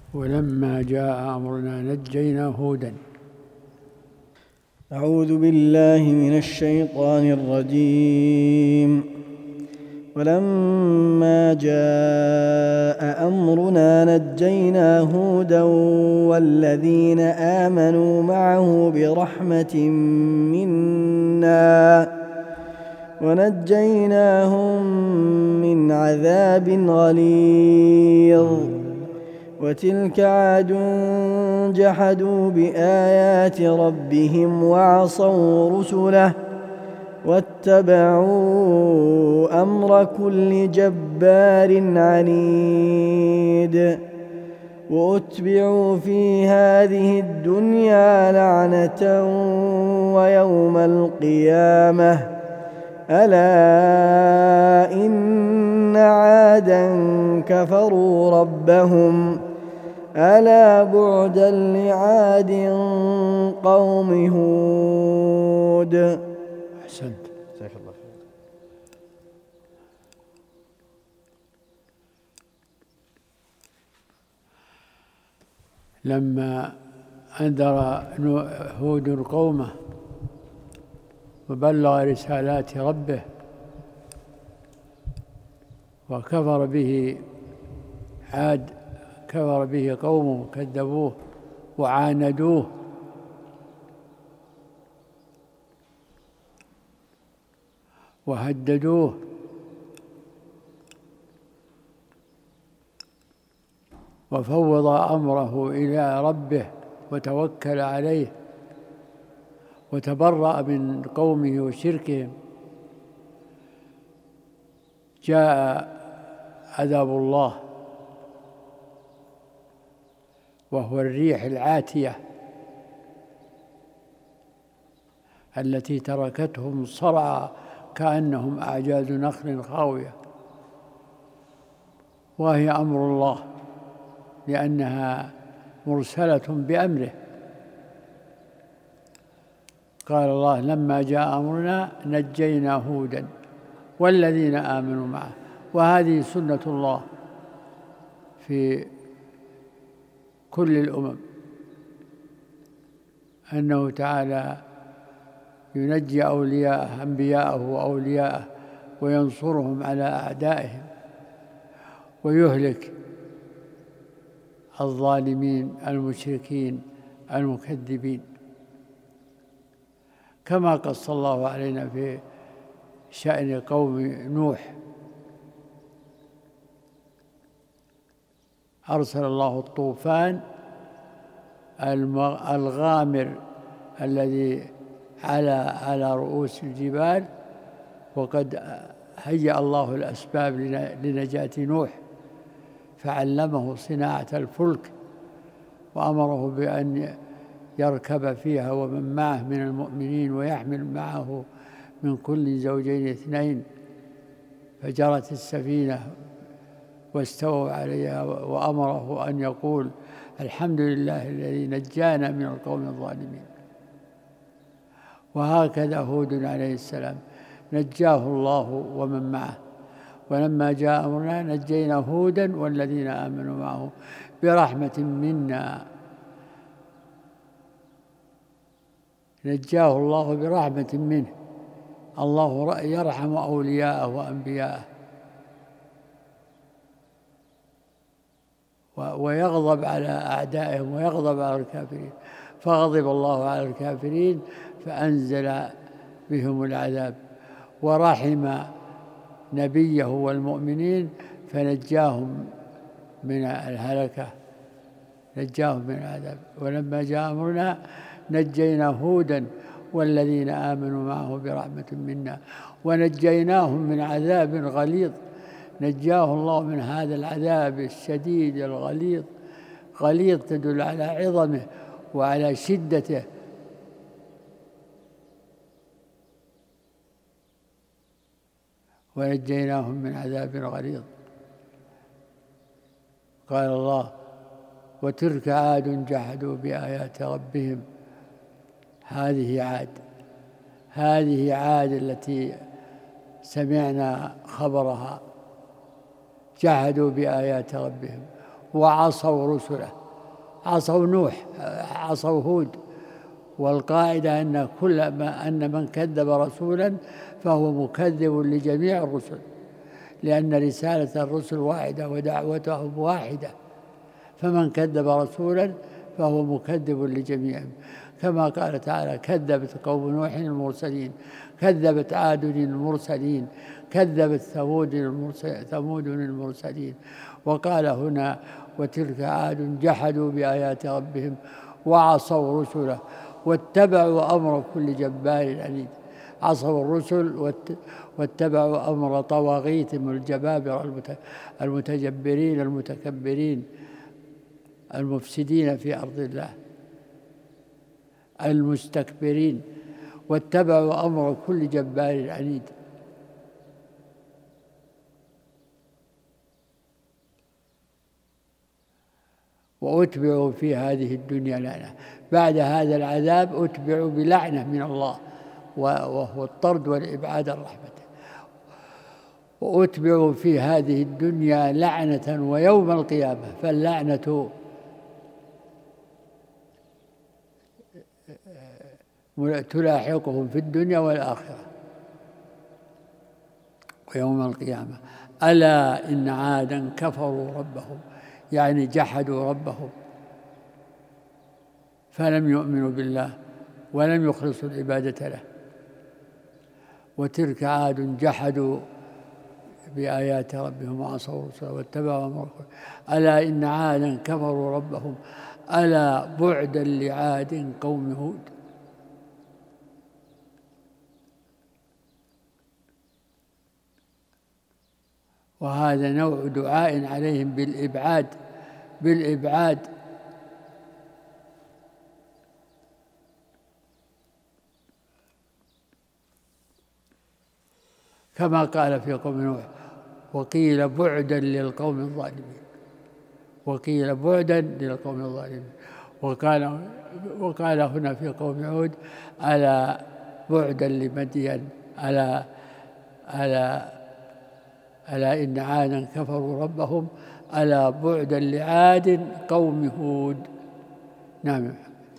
ولما جاء أمرنا نجينا هودا. أعوذ بالله من الشيطان الرجيم. ولما جاء أمرنا نجينا هودا والذين آمنوا معه برحمة منا ونجيناهم من عذاب غليظ. وتلك عاد جحدوا بآيات ربهم وعصوا رسله واتبعوا أمر كل جبار عنيد. وأتبعوا في هذه الدنيا لعنة ويوم القيامة ألا إن عادا كفروا ربهم ألا بعدا لعاد قوم هود. أحسنت. جزاك الله خير. لما أنذر هود قومه وبلغ رسالات ربه وكفر به عاد، كفر به قومه كذبوه وعاندوه، وهددوه وفوض أمره إلى ربه وتوكل عليه وتبرأ من قومه وشركهم، جاء عذاب الله وهو الريح العاتية التي تركتهم صرعى كأنهم أعجاز نخل خاوية، وهي أمر الله لأنها مرسلة بأمره. قال الله: لما جاء أمرنا نجينا هودا والذين آمنوا معه. وهذه سنة الله في كل الأمم، أنه تعالى ينجي أولياءه أنبياءه وأولياءه وينصرهم على أعدائهم ويهلك الظالمين المشركين المكذبين، كما قص الله علينا في شأن قوم نوح. أرسل الله الطوفان الغامر الذي على رؤوس الجبال، وقد هيأ الله الأسباب لنجاة نوح، فعلمه صناعة الفلك وأمره بأن يركب فيها ومن معه من المؤمنين ويحمل معه من كل زوجين اثنين، فجرت السفينة واستووا عليها، وأمره أن يقول: الحمد لله الذي نجانا من القوم الظالمين. وهكذا هود عليه السلام نجاه الله ومن معه. ولما جاء أمرنا نجينا هودا والذين آمنوا معه برحمة منا. نجاه الله برحمة منه. الله يرحم أولياءه وأنبياءه ويغضب على أعدائهم ويغضب على الكافرين، فغضب الله على الكافرين فأنزل بهم العذاب، ورحم نبيه والمؤمنين فنجاهم من الهلكة، نجاهم من العذاب. ولما جاء أمرنا نجينا هودا والذين آمنوا معه برحمة منا ونجيناهم من عذاب غليظ. نجاه الله من هذا العذاب الشديد الغليظ. غليظ تدل على عظمه وعلى شدته. ونجيناهم من عذاب غليظ. قال الله: وتلك عاد جحدوا بآيات ربهم. هذه عاد التي سمعنا خبرها، جحدوا بآيات ربهم وعصوا رسله. عصوا نوح، عصوا هود. والقاعدة أن من كذب رسولا فهو مكذب لجميع الرسل، لأن رسالة الرسل واحدة ودعوتهم واحدة، فمن كذب رسولا فهو مكذب لجميعهم، كما قال تعالى: كذبت قوم نوح المرسلين، كذبت عاد المرسلين، كذبت ثمود المرسلين. وقال هنا: وتلك عاد جحدوا بآيات ربهم وعصوا رسله واتبعوا أمر كل جبار عنيد. عصوا الرسل واتبعوا أمر طواغيتهم الجبابرة المتجبرين المتكبرين المفسدين في أرض الله المستكبرين، واتبعوا أمر كل جبار عنيد. وأتبعوا في هذه الدنيا لعنة، بعد هذا العذاب أتبعوا بلعنة من الله، وهو الطرد والإبعاد عن رحمته. وأتبعوا في هذه الدنيا لعنة ويوم القيامة، فاللعنة تلاحقهم في الدنيا والآخرة ويوم القيامة. ألا إن عادا كفروا ربهم، يعني جحدوا ربهم فلم يؤمنوا بالله ولم يخلصوا العبادة له. وتلك عاد جحدوا بآيات ربهم وعصوا رسله واتبعوا أمر. ألا إن عادا كفروا ربهم ألا بعدا لعاد قوم هود. وهذا نوع دعاء عليهم بالإبعاد كما قال في قوم نوح: وقيل بعدا للقوم الظالمين، وقيل بعدا للقوم الظالمين. وقال هنا في قوم هود: ألا بعدا لمدين، ألا إن عادا كفروا ربهم ألا بعدا لعاد قوم هود. نعم.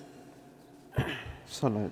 صلى.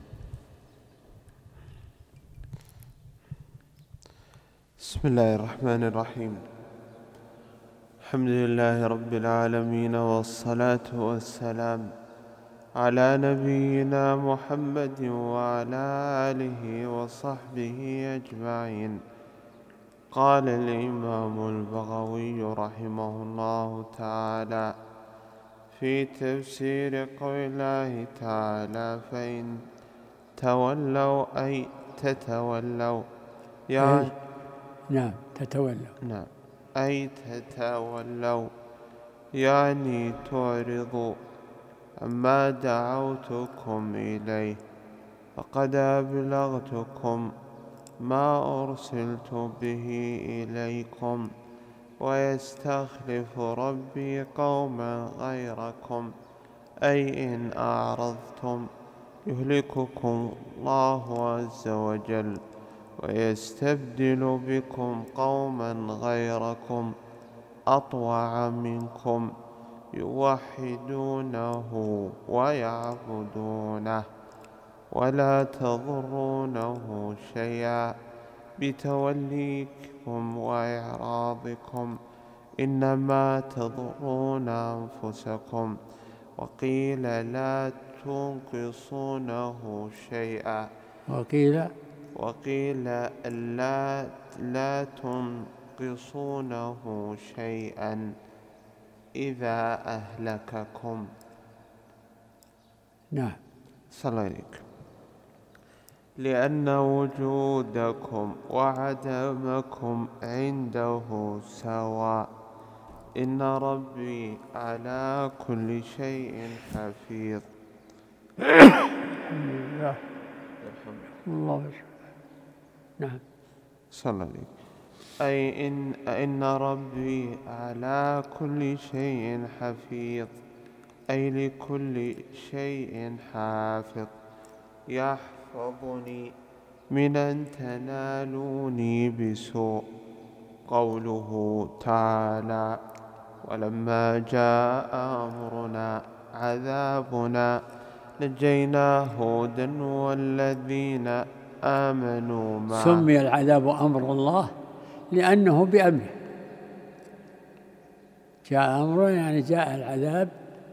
بسم الله الرحمن الرحيم. الحمد لله رب العالمين، والصلاة والسلام على نبينا محمد وعلى آله وصحبه أجمعين. قال الإمام البغوي رحمه الله تعالى في تفسير قول الله تعالى: فإن تولوا أي تتولوا، يعني نعم تتولوا، نعم أي تتولوا يعني تعرضوا عما دعوتكم إليه، فقد أبلغتكم ما أرسلت به إليكم، ويستخلف ربي قوما غيركم، أي إن أعرضتم يهلككم الله عز وجل، ويستبدل بكم قوما غيركم أطوع منكم يوحدونه ويعبدونه، ولا تضرونه شيئا بتوليكم وإعراضكم، إنما تضرون أنفسكم. وقيل لا تنقصونه شيئا، وقيل لا تنقصونه شيئا إذا أهلككم. نعم. صلى عليك. لأن وجودكم وعدمكم عنده سواء، إن ربي على كل شيء حفيظ. الحمد لله. الله يشفى. نعم. صلى عليك. أي إن ربي على كل شيء حفيظ، أي لكل شيء حافظ، يحفظني من أن تنالوني بسوء. قوله تعالى: ولما جاء أمرنا عذابنا نجينا هودا والذين آمنوا معه. سمي العذاب أمر الله لأنه بأمره، جاء أمره يعني جاء العذاب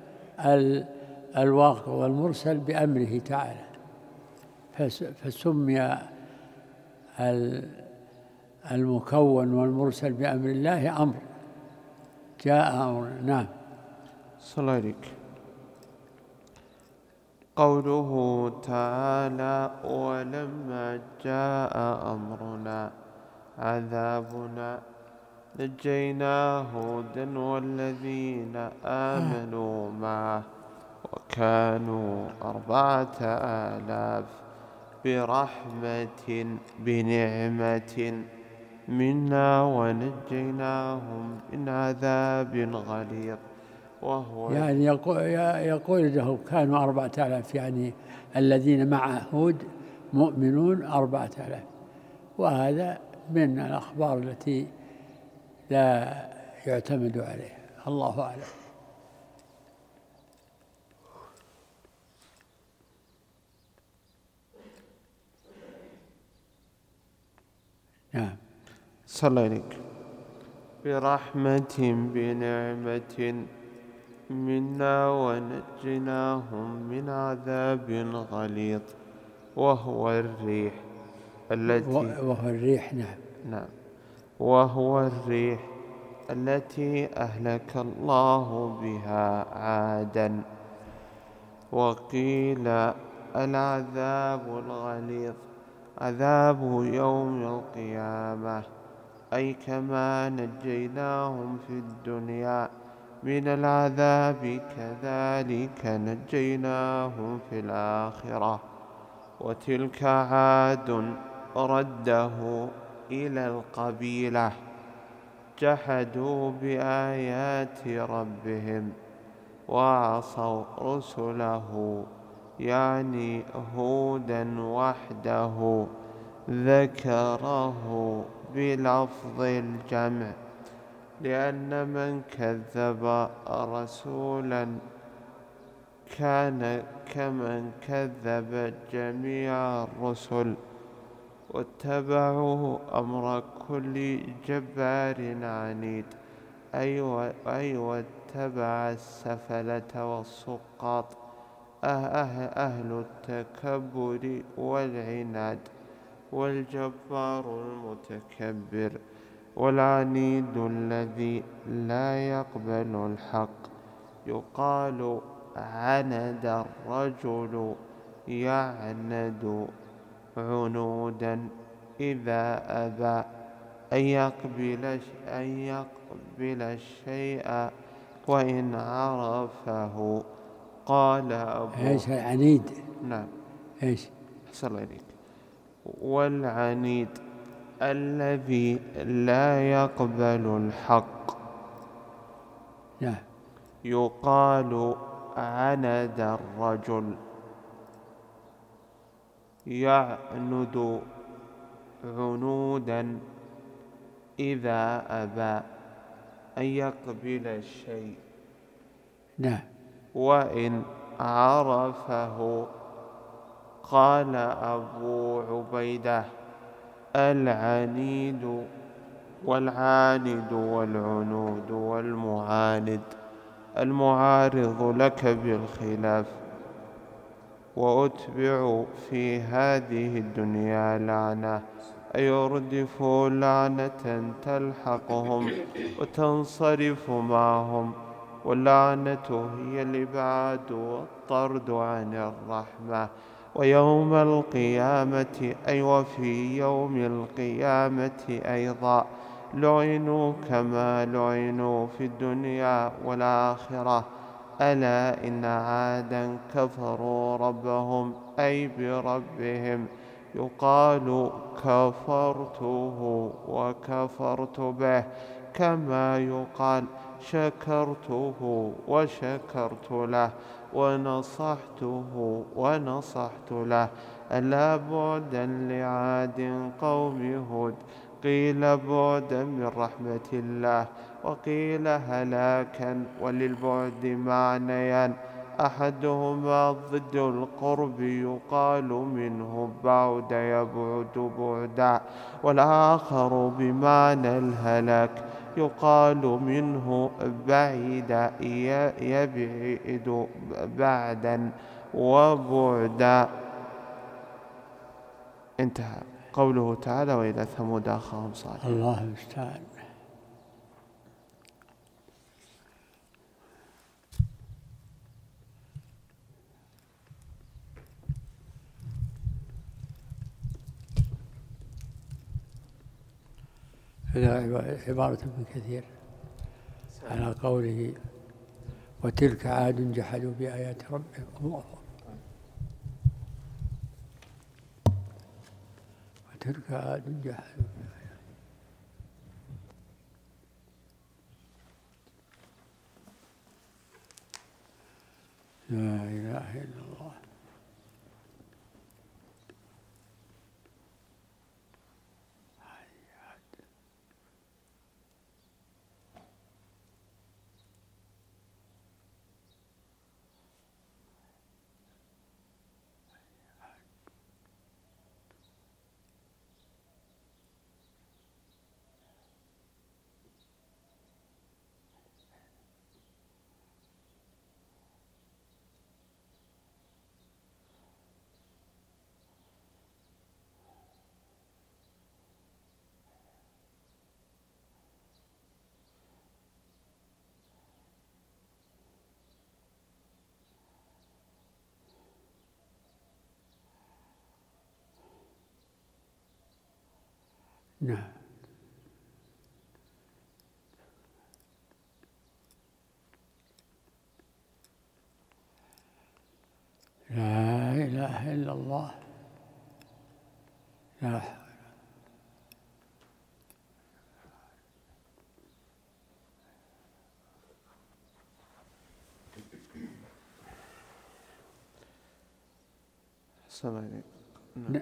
الواقع والمرسل بأمره تعالى، فسمي المكون والمرسل بأمر الله أمر، جاء أمر. نعم. صلى عليك. قوله تعالى ولما جاء أمرنا عذابنا نجينا هودا والذين آمنوا معه وكانوا 4000 برحمة بنعمة منا ونجيناهم من عذاب غليظ. وهو يعني يقول له كانوا 4000، يعني الذين مع هود مؤمنون 4000، وهذا من الأخبار التي لا يعتمد عليها. الله أعلم. نعم. صلى عليك. برحمة بنعمة منا ونجيناهم من عذاب غليظ. وهو الريح نعم. وهو الريح التي أهلك الله بها عادا. وقيل العذاب الغليظ عذاب يوم القيامة، أي كما نجيناهم في الدنيا من العذاب كذلك نجيناهم في الآخرة. وتلك عاد رده إلى القبيلة جحدوا بآيات ربهم وعصوا رسله، يعني هودا وحده ذكره بلفظ الجمع، لأن من كذب رسولا كان كمن كذب جميع الرسل واتبعوا أمر كل جبار عنيد، أي واتبع السفلة والسقاط أهل التكبر والعناد، والجبار المتكبر والعنيد الذي لا يقبل الحق. يقال عند الرجل يعند عنودا إذا أبى أن يقبل الشيء وإن عرفه. قال أبو ايش العنيد؟ نعم. ايش؟ أحسن الله إليك. والعنيد الذي لا يقبل الحق. نعم. يقال عند الرجل يعند عنودا إذا أبى أن يقبل الشيء. نعم. وإن عرفه. قال أبو عبيدة العنيد والعاند والعنود والمعاند المعارض لك بالخلاف. وأتبعوا في هذه الدنيا لعنة، أي يردفوا لعنة تلحقهم وتنصرف معهم. واللعنة هي الإبعاد والطرد عن الرحمة. ويوم القيامة أي وفي يوم القيامة أيضا لعنوا كما لعنوا في الدنيا والآخرة. ألا إن عادا كفروا ربهم أي بربهم. يقال كفرته وكفرت به، كما يقال شكرته وشكرت له ونصحته ونصحت له. ألا بعدا لعاد قوم هود. قيل بعدا من رحمة الله، وقيل هلاكا. وللبعد معنيان، أحدهما ضد القرب يقال منه بعد يبعد بعدا، والآخر بمعنى الهلاك يقال منه بعيد يبعد بعدا وبعدا. انتهى. قوله تعالى: وإلى ثمود أخاهم صالحا. الله المستعان. هذا عبارة ابن كثير على قوله: وتلك عاد جحدوا بآيات ربهم. الله وتلك عاد جحدوا بآيات. لا إله إلا الله. نعم. لا إله إلا الله. لا حول. السلام عليكم. نعم.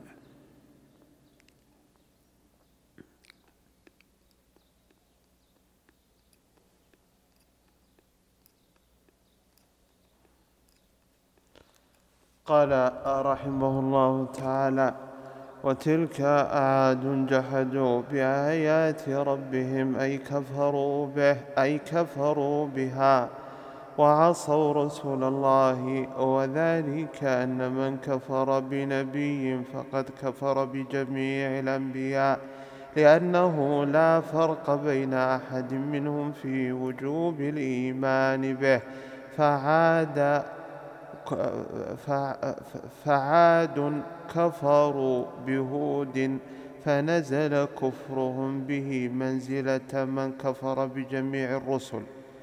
قال رحمه الله تعالى: وتلك عاد جحدوا بآيات ربهم أي كفروا بها وعصوا رسول الله. وذلك أن من كفر بنبي فقد كفر بجميع الأنبياء، لأنه لا فرق بين أحد منهم في وجوب الإيمان به. فعاد كفروا بهود فنزل كفرهم به منزلة من كفر بجميع الرسل.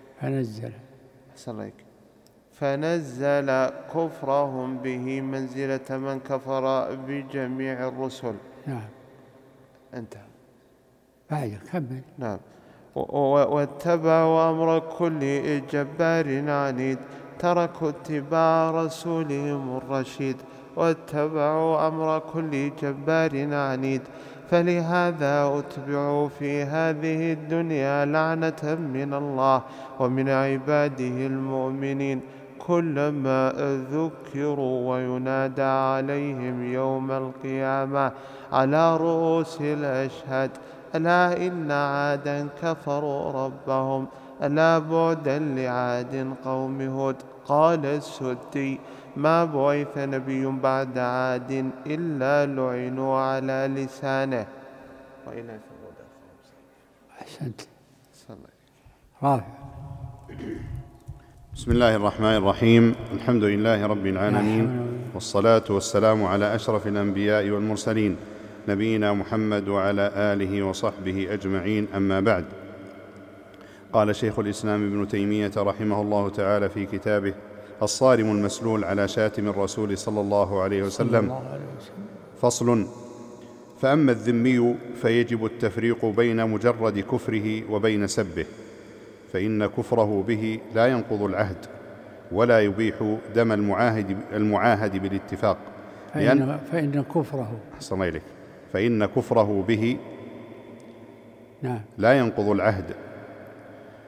فنزل كفرهم به منزلة من كفر بجميع الرسل. نعم. انتهى. بعد كمل. نعم. واتبعوا أمر كل جبار عنيد، تركوا اتباع رسولهم الرشيد. واتبعوا أمر كل جبار عنيد، فلهذا أتبعوا في هذه الدنيا لعنة من الله ومن عباده المؤمنين، كلما ذكروا وينادى عليهم يوم القيامة على رؤوس الأشهاد: ألا إن عادا كفروا ربهم، ألا بعدا لعاد قوم هود. قال السدي: ما بعث نبي بعد عاد إلا لعنوا على لسانه. وإلى ثمود. أحسنت. رافع. بسم الله الرحمن الرحيم. الحمد لله رب العالمين، والصلاة والسلام على أشرف الأنبياء والمرسلين، نبينا محمد وعلى آله وصحبه أجمعين. أما بعد، قال شيخ الإسلام ابن تيمية رحمه الله تعالى في كتابه الصارم المسلول على شاتم الرسول صلى الله عليه وسلم: فصل: فأما الذمي فيجب التفريق بين مجرد كفره وبين سبه، فإن كفره به لا ينقض العهد ولا يبيح دم المعاهد بالاتفاق، فإن كفره به نعم. لا ينقض العهد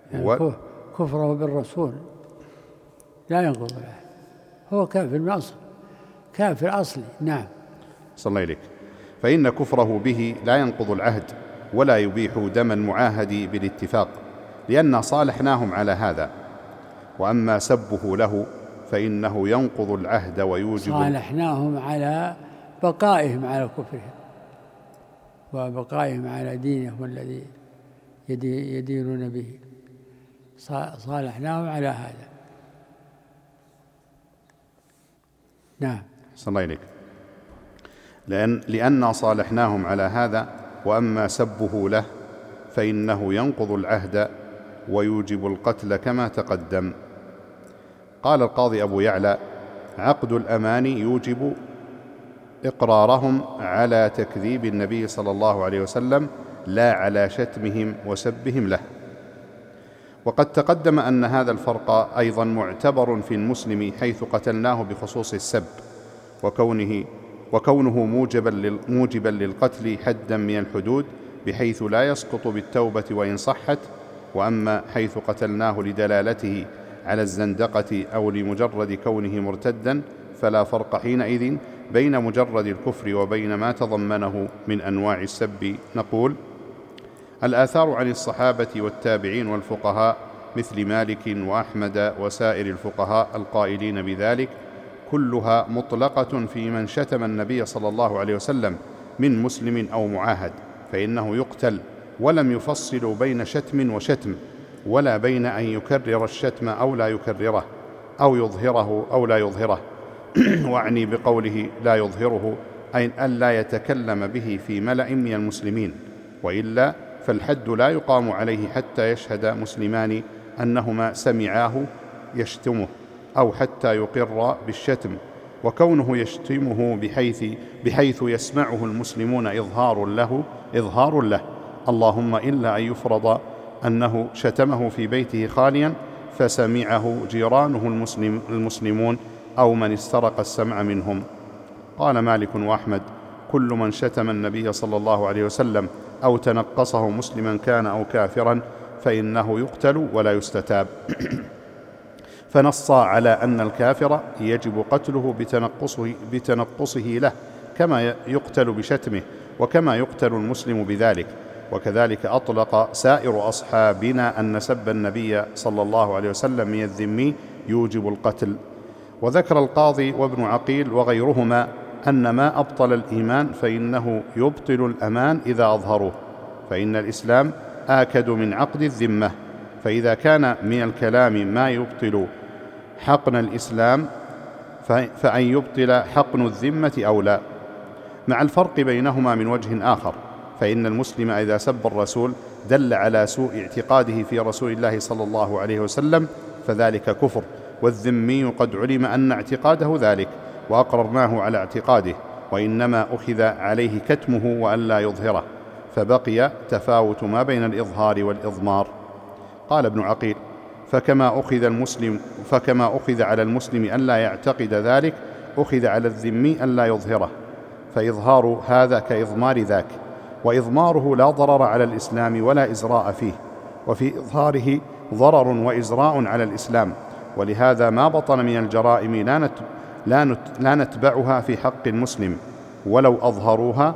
يعني كفره بالرسول لا ينقض العهد، هو كافر من أصل، كافر أصلي. نعم. صلى الله إليك. فإن كفره به لا ينقض العهد ولا يبيح دم المعاهد بالاتفاق، لأن صالحناهم على هذا. وأما سبه له فإنه ينقض العهد ويوجب. صالحناهم على بقائهم على كفرهم وبقائهم على دينهم الذي يدينون به، صالحناهم على هذا. نعم. صلى الله إليك. لأن صالحناهم على هذا. وأما سبه له فإنه ينقض العهد ويوجب القتل كما تقدم. قال القاضي أبو يعلى: عقد الأمان يوجب إقرارهم على تكذيب النبي صلى الله عليه وسلم لا على شتمهم وسبهم له. وقد تقدم أن هذا الفرق أيضا معتبر في المسلم حيث قتلناه بخصوص السب وكونه موجبا للقتل حدا من الحدود بحيث لا يسقط بالتوبة وإن صحت. وأما حيث قتلناه لدلالته على الزندقة أو لمجرد كونه مرتدا فلا فرق حينئذ بين مجرد الكفر وبين ما تضمنه من أنواع السب. نقول: الآثار عن الصحابة والتابعين والفقهاء مثل مالك وأحمد وسائر الفقهاء القائلين بذلك كلها مطلقة في من شتم النبي صلى الله عليه وسلم من مسلم أو معاهد، فإنه يقتل، ولم يفصلوا بين شتم وشتم، ولا بين أن يكرر الشتم أو لا يكرره، أو يظهره أو لا يظهره. وأعني بقوله لا يظهره أي أن لا يتكلم به في ملأ من المسلمين، وإلا فالحد لا يقام عليه حتى يشهد مسلمان أنهما سمعاه يشتمه، أو حتى يقر بالشتم. وكونه يشتمه بحيث يسمعه المسلمون إظهار له، اللهم إلا أن يفرض أنه شتمه في بيته خاليا فسمعه جيرانه المسلمون أو من استرق السمع منهم. قال مالك وأحمد: كل من شتم النبي صلى الله عليه وسلم أو تنقصه مسلما كان أو كافرا فإنه يقتل ولا يستتاب. فنص على أن الكافر يجب قتله بتنقصه له كما يقتل بشتمه، وكما يقتل المسلم بذلك. وكذلك أطلق سائر أصحابنا أن سب النبي صلى الله عليه وسلم من الذمي يوجب القتل. وذكر القاضي وابن عقيل وغيرهما أن ما أبطل الإيمان فإنه يبطل الأمان إذا أظهروه، فإن الإسلام آكد من عقد الذمة، فإذا كان من الكلام ما يبطل حقن الإسلام فأن يبطل حقن الذمة أولى، مع الفرق بينهما من وجه آخر، فإن المسلم إذا سب الرسول دل على سوء اعتقاده في رسول الله صلى الله عليه وسلم فذلك كفر، والذمي قد علم أن اعتقاده ذلك وأقررناه على اعتقاده، وإنما أخذ عليه كتمه وأن لا يظهره، فبقي تفاوت ما بين الإظهار والإضمار. قال ابن عقيل: فكما أخذ على المسلم أن لا يعتقد ذلك أخذ على الذمي أن لا يظهره، فإظهار هذا كإضمار ذاك، وإضماره لا ضرر على الإسلام ولا إزراء فيه، وفي إظهاره ضرر وإزراء على الإسلام. ولهذا ما بطن من الجرائم لا نتبعها في حق المسلم، ولو أظهروها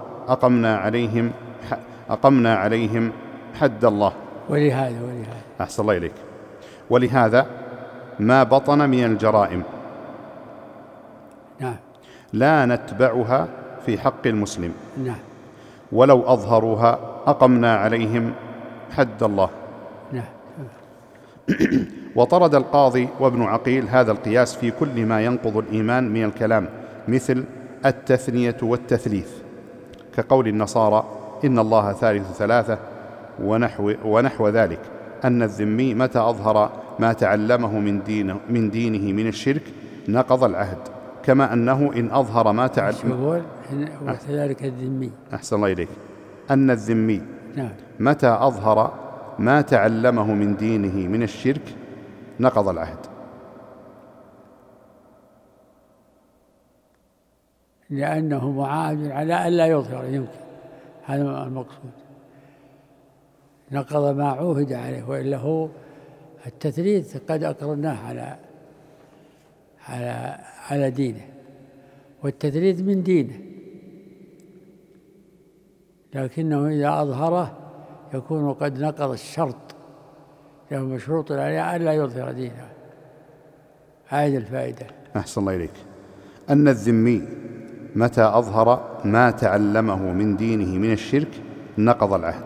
أقمنا عليهم حد الله. ولهذا أحسن الله إليك. ولهذا ما بطن من الجرائم نعم لا نتبعها في حق المسلم، نعم، ولو أظهروها أقمنا عليهم حد الله. نعم. وطرد القاضي وابن عقيل هذا القياس في كل ما ينقض الإيمان من الكلام، مثل التثنية والتثليث، كقول النصارى إن الله ثالث ثلاثة ونحو ذلك، أن الذمي متى أظهر ما تعلمه من دينه من الشرك نقض العهد، كما أنه إن أظهر ما تعلمه وكذلك الذمي. أحسن الله إليك. أن الذمي نعم متى أظهر ما تعلمه من دينه من الشرك نقض العهد. لأنه معاهد على ألا يظهر، يمكن هذا المقصود، نقض ما عوهد عليه، وإلا هو التثليث قد أقرناه على دينه، والتثليث من دينه، لكنه إذا أظهره يكون قد نقض الشرط، له مشروط عليه ألا يظهر دينه. هذه الفائدة. أحسن الله إليك. أن الذمي متى أظهر ما تعلمه من دينه من الشرك نقض العهد.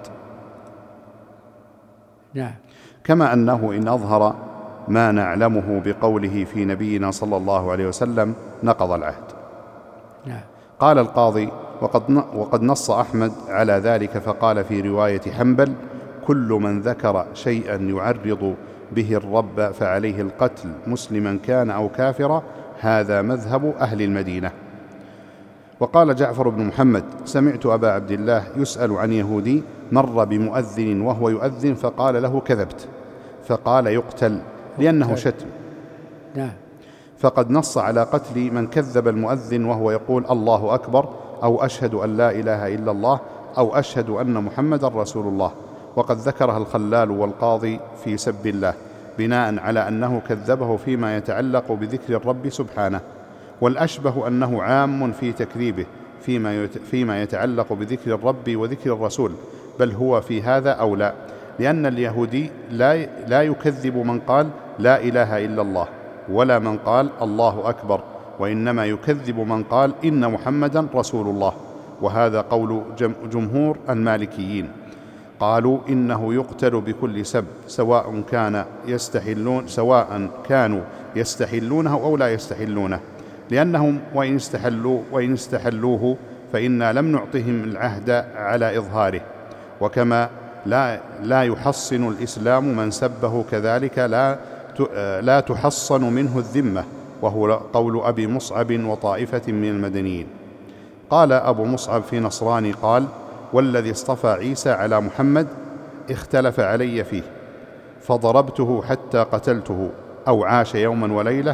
نعم. كما أنه إن أظهر ما نعلمه بقوله في نبينا صلى الله عليه وسلم نقض العهد. نعم. قال القاضي: وقد نص أحمد على ذلك فقال في رواية حنبل: كل من ذكر شيئا يعرض به الرب فعليه القتل مسلما كان أو كافرا، هذا مذهب أهل المدينة. وقال جعفر بن محمد: سمعت أبا عبد الله يسأل عن يهودي مر بمؤذن وهو يؤذن فقال له: كذبت، فقال: يقتل لأنه شتم. نعم. فقد نص على قتل من كذب المؤذن وهو يقول الله أكبر، أو أشهد أن لا إله إلا الله، أو أشهد أن محمدا رسول الله. وقد ذكرها الخلال والقاضي في سب الله بناء على أنه كذبه فيما يتعلق بذكر الرب سبحانه، والأشبه أنه عام في تكذيبه فيما يتعلق بذكر الرب وذكر الرسول، بل هو في هذا أولى، لأن اليهودي لا يكذب من قال لا إله إلا الله ولا من قال الله أكبر، وإنما يكذب من قال إن محمدا رسول الله. وهذا قول جمهور المالكيين، قالوا إنه يقتل بكل سب سواء كانوا يستحلونه أو لا يستحلونه، لأنهم وإن استحلوه فإنا لم نعطهم العهد على إظهاره. وكما لا يحصن الإسلام من سبه، كذلك لا تحصن منه الذمة، وهو قول أبي مصعب وطائفة من المدنيين. قال أبو مصعب في نصراني قال: والذي اصطفى عيسى على محمد اختلف علي فيه، فضربته حتى قتلته، أو عاش يوما وليلة،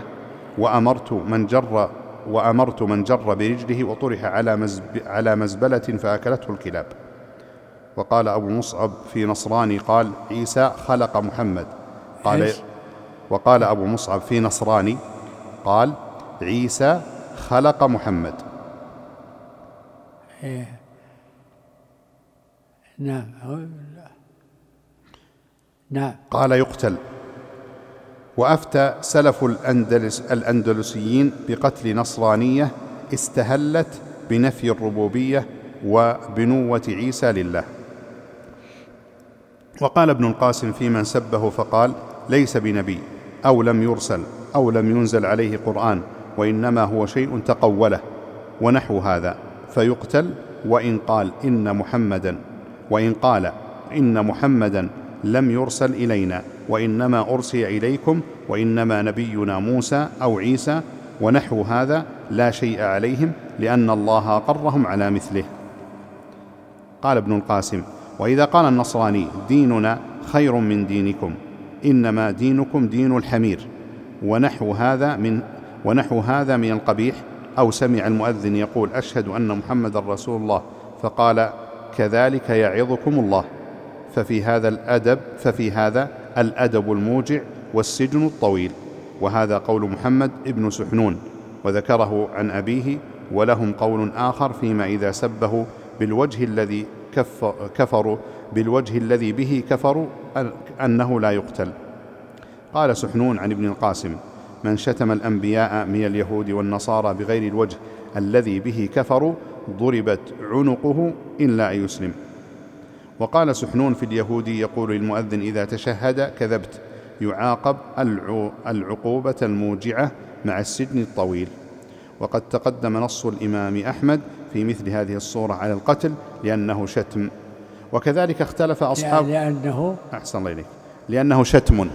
وأمرت من جر برجله وطرح على مزبلة فأكلته الكلاب. وقال أبو مصعب في نصراني قال: عيسى خلق محمد. وقال أبو مصعب في نصراني قال: عيسى خلق محمد. نعم. نعم. قال: يقتل. وأفتى سلف الأندلسيين بقتل نصرانية استهلت بنفي الربوبية وبنوة عيسى لله. وقال ابن القاسم في من سبه فقال: ليس بنبي، أو لم يرسل، أو لم ينزل عليه قرآن، وإنما هو شيء تقوله، ونحو هذا، فيقتل. وإن قال إن محمدا لم يرسل إلينا، وإنما أرسل إليكم، وإنما نبينا موسى أو عيسى، ونحو هذا، لا شيء عليهم، لأن الله أقرهم على مثله. قال ابن القاسم: وإذا قال النصراني ديننا خير من دينكم، إنما دينكم دين الحمير، ونحو هذا من القبيح، أو سمع المؤذن يقول أشهد أن محمد رسول الله فقال كذلك يعظكم الله، ففي هذا الأدب الموجع والسجن الطويل. وهذا قول محمد ابن سحنون، وذكره عن أبيه. ولهم قول آخر فيما إذا سبه بالوجه الذي به كفروا أنه لا يقتل. قال سحنون عن ابن القاسم: من شتم الأنبياء من اليهود والنصارى بغير الوجه الذي به كفروا ضربت عنقه إلا أن يسلم. وقال سحنون في اليهودي يقول للمؤذن إذا تشهد كذبت، يعاقب العقوبة الموجعة مع السجن الطويل. وقد تقدم نص الإمام أحمد في مثل هذه الصورة على القتل لأنه شتم. وكذلك اختلف أصحاب لأنه شتم.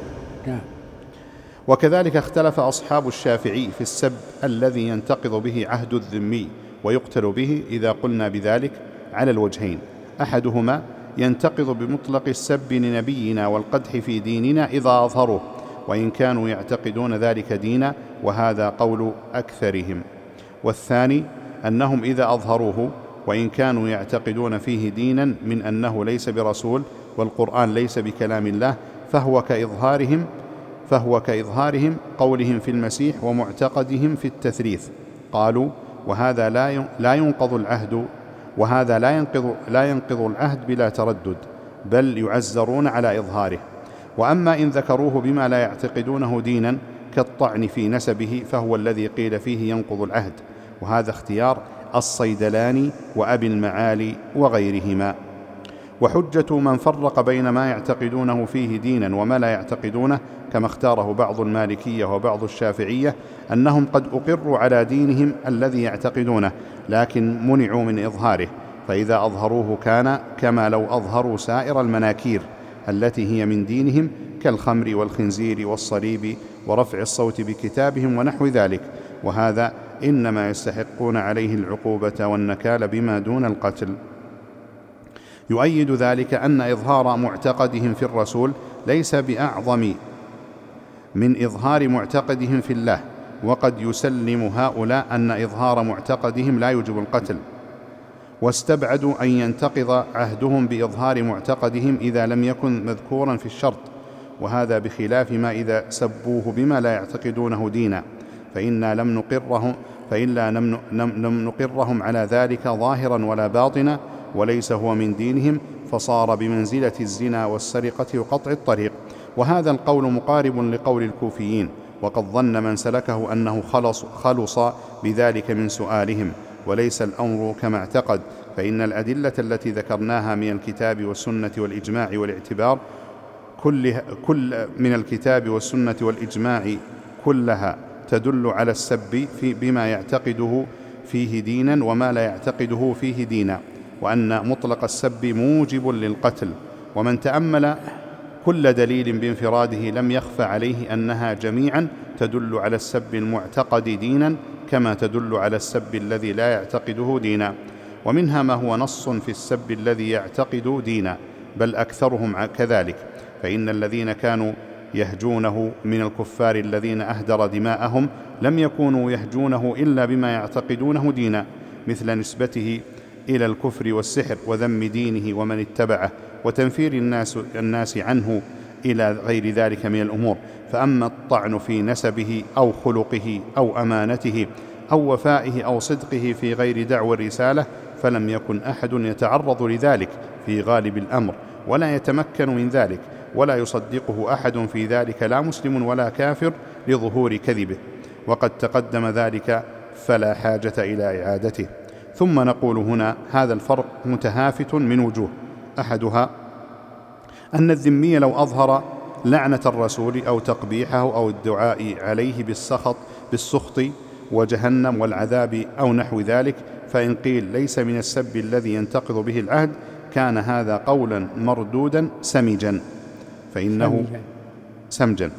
وكذلك اختلف أصحاب الشافعي في السب الذي ينتقض به عهد الذمي ويقتل به إذا قلنا بذلك على الوجهين: أحدهما ينتقض بمطلق السب لنبينا والقدح في ديننا إذا أظهروه، وإن كانوا يعتقدون ذلك دينا، وهذا قول أكثرهم. والثاني أنهم إذا أظهروه وإن كانوا يعتقدون فيه دينا من أنه ليس برسول والقرآن ليس بكلام الله، فهو كإظهارهم قولهم في المسيح ومعتقدهم في التثليث. قالوا: وهذا لا ينقض العهد بلا تردد، بل يعزرون على إظهاره. وأما إن ذكروه بما لا يعتقدونه دينا كالطعن في نسبه فهو الذي قيل فيه ينقض العهد، وهذا اختيار الصيدلاني وأبي المعالي وغيرهما. وحجة من فرق بين ما يعتقدونه فيه دينا وما لا يعتقدونه كما اختاره بعض المالكية وبعض الشافعية أنهم قد أقروا على دينهم الذي يعتقدونه لكن منعوا من إظهاره، فإذا أظهروه كان كما لو أظهروا سائر المناكير التي هي من دينهم كالخمر والخنزير والصليب ورفع الصوت بكتابهم ونحو ذلك، وهذا إنما يستحقون عليه العقوبة والنكال بما دون القتل. يؤيد ذلك أن إظهار معتقدهم في الرسول ليس بأعظم من إظهار معتقدهم في الله، وقد يسلم هؤلاء أن إظهار معتقدهم لا يوجب القتل، واستبعدوا أن ينتقض عهدهم بإظهار معتقدهم إذا لم يكن مذكورا في الشرط، وهذا بخلاف ما إذا سبوه بما لا يعتقدونه دينا، فإنا لم نقرهم على ذلك ظاهرا ولا باطنا، وليس هو من دينهم، فصار بمنزلة الزنا والسرقة وقطع الطريق. وهذا القول مقارب لقول الكوفيين، وقد ظن من سلكه أنه خلص بذلك من سؤالهم، وليس الأمر كما اعتقد، فإن الأدلة التي ذكرناها من الكتاب والسنة والإجماع والاعتبار من الكتاب والسنة والإجماع كلها تدل على السب بما يعتقده فيه دينا وما لا يعتقده فيه دينا، وأن مطلق السب موجب للقتل. ومن تأمل كل دليل بانفراده لم يخف عليه أنها جميعا تدل على السب المعتقد دينا كما تدل على السب الذي لا يعتقده دينا، ومنها ما هو نص في السب الذي يعتقد دينا، بل أكثرهم كذلك، فإن الذين كانوا يهجونه من الكفار الذين أهدر دماءهم لم يكونوا يهجونه إلا بما يعتقدونه دينا، مثل نسبته إلى الكفر والسحر وذم دينه ومن اتبعه وتنفير الناس عنه إلى غير ذلك من الأمور. فأما الطعن في نسبه أو خلقه أو أمانته أو وفائه أو صدقه في غير دعوى الرسالة فلم يكن أحد يتعرض لذلك في غالب الأمر ولا يتمكن من ذلك، ولا يصدقه أحد في ذلك لا مسلم ولا كافر لظهور كذبه، وقد تقدم ذلك فلا حاجة إلى إعادته. ثم نقول هنا هذا الفرق متهافت من وجوه، أحدها أن الذمي لو أظهر لعنة الرسول أو تقبيحه أو الدعاء عليه بالسخط وجهنم والعذاب أو نحو ذلك، فإن قيل ليس من السب الذي ينتقض به العهد كان هذا قولا مردودا سمجا، فإنه سمجا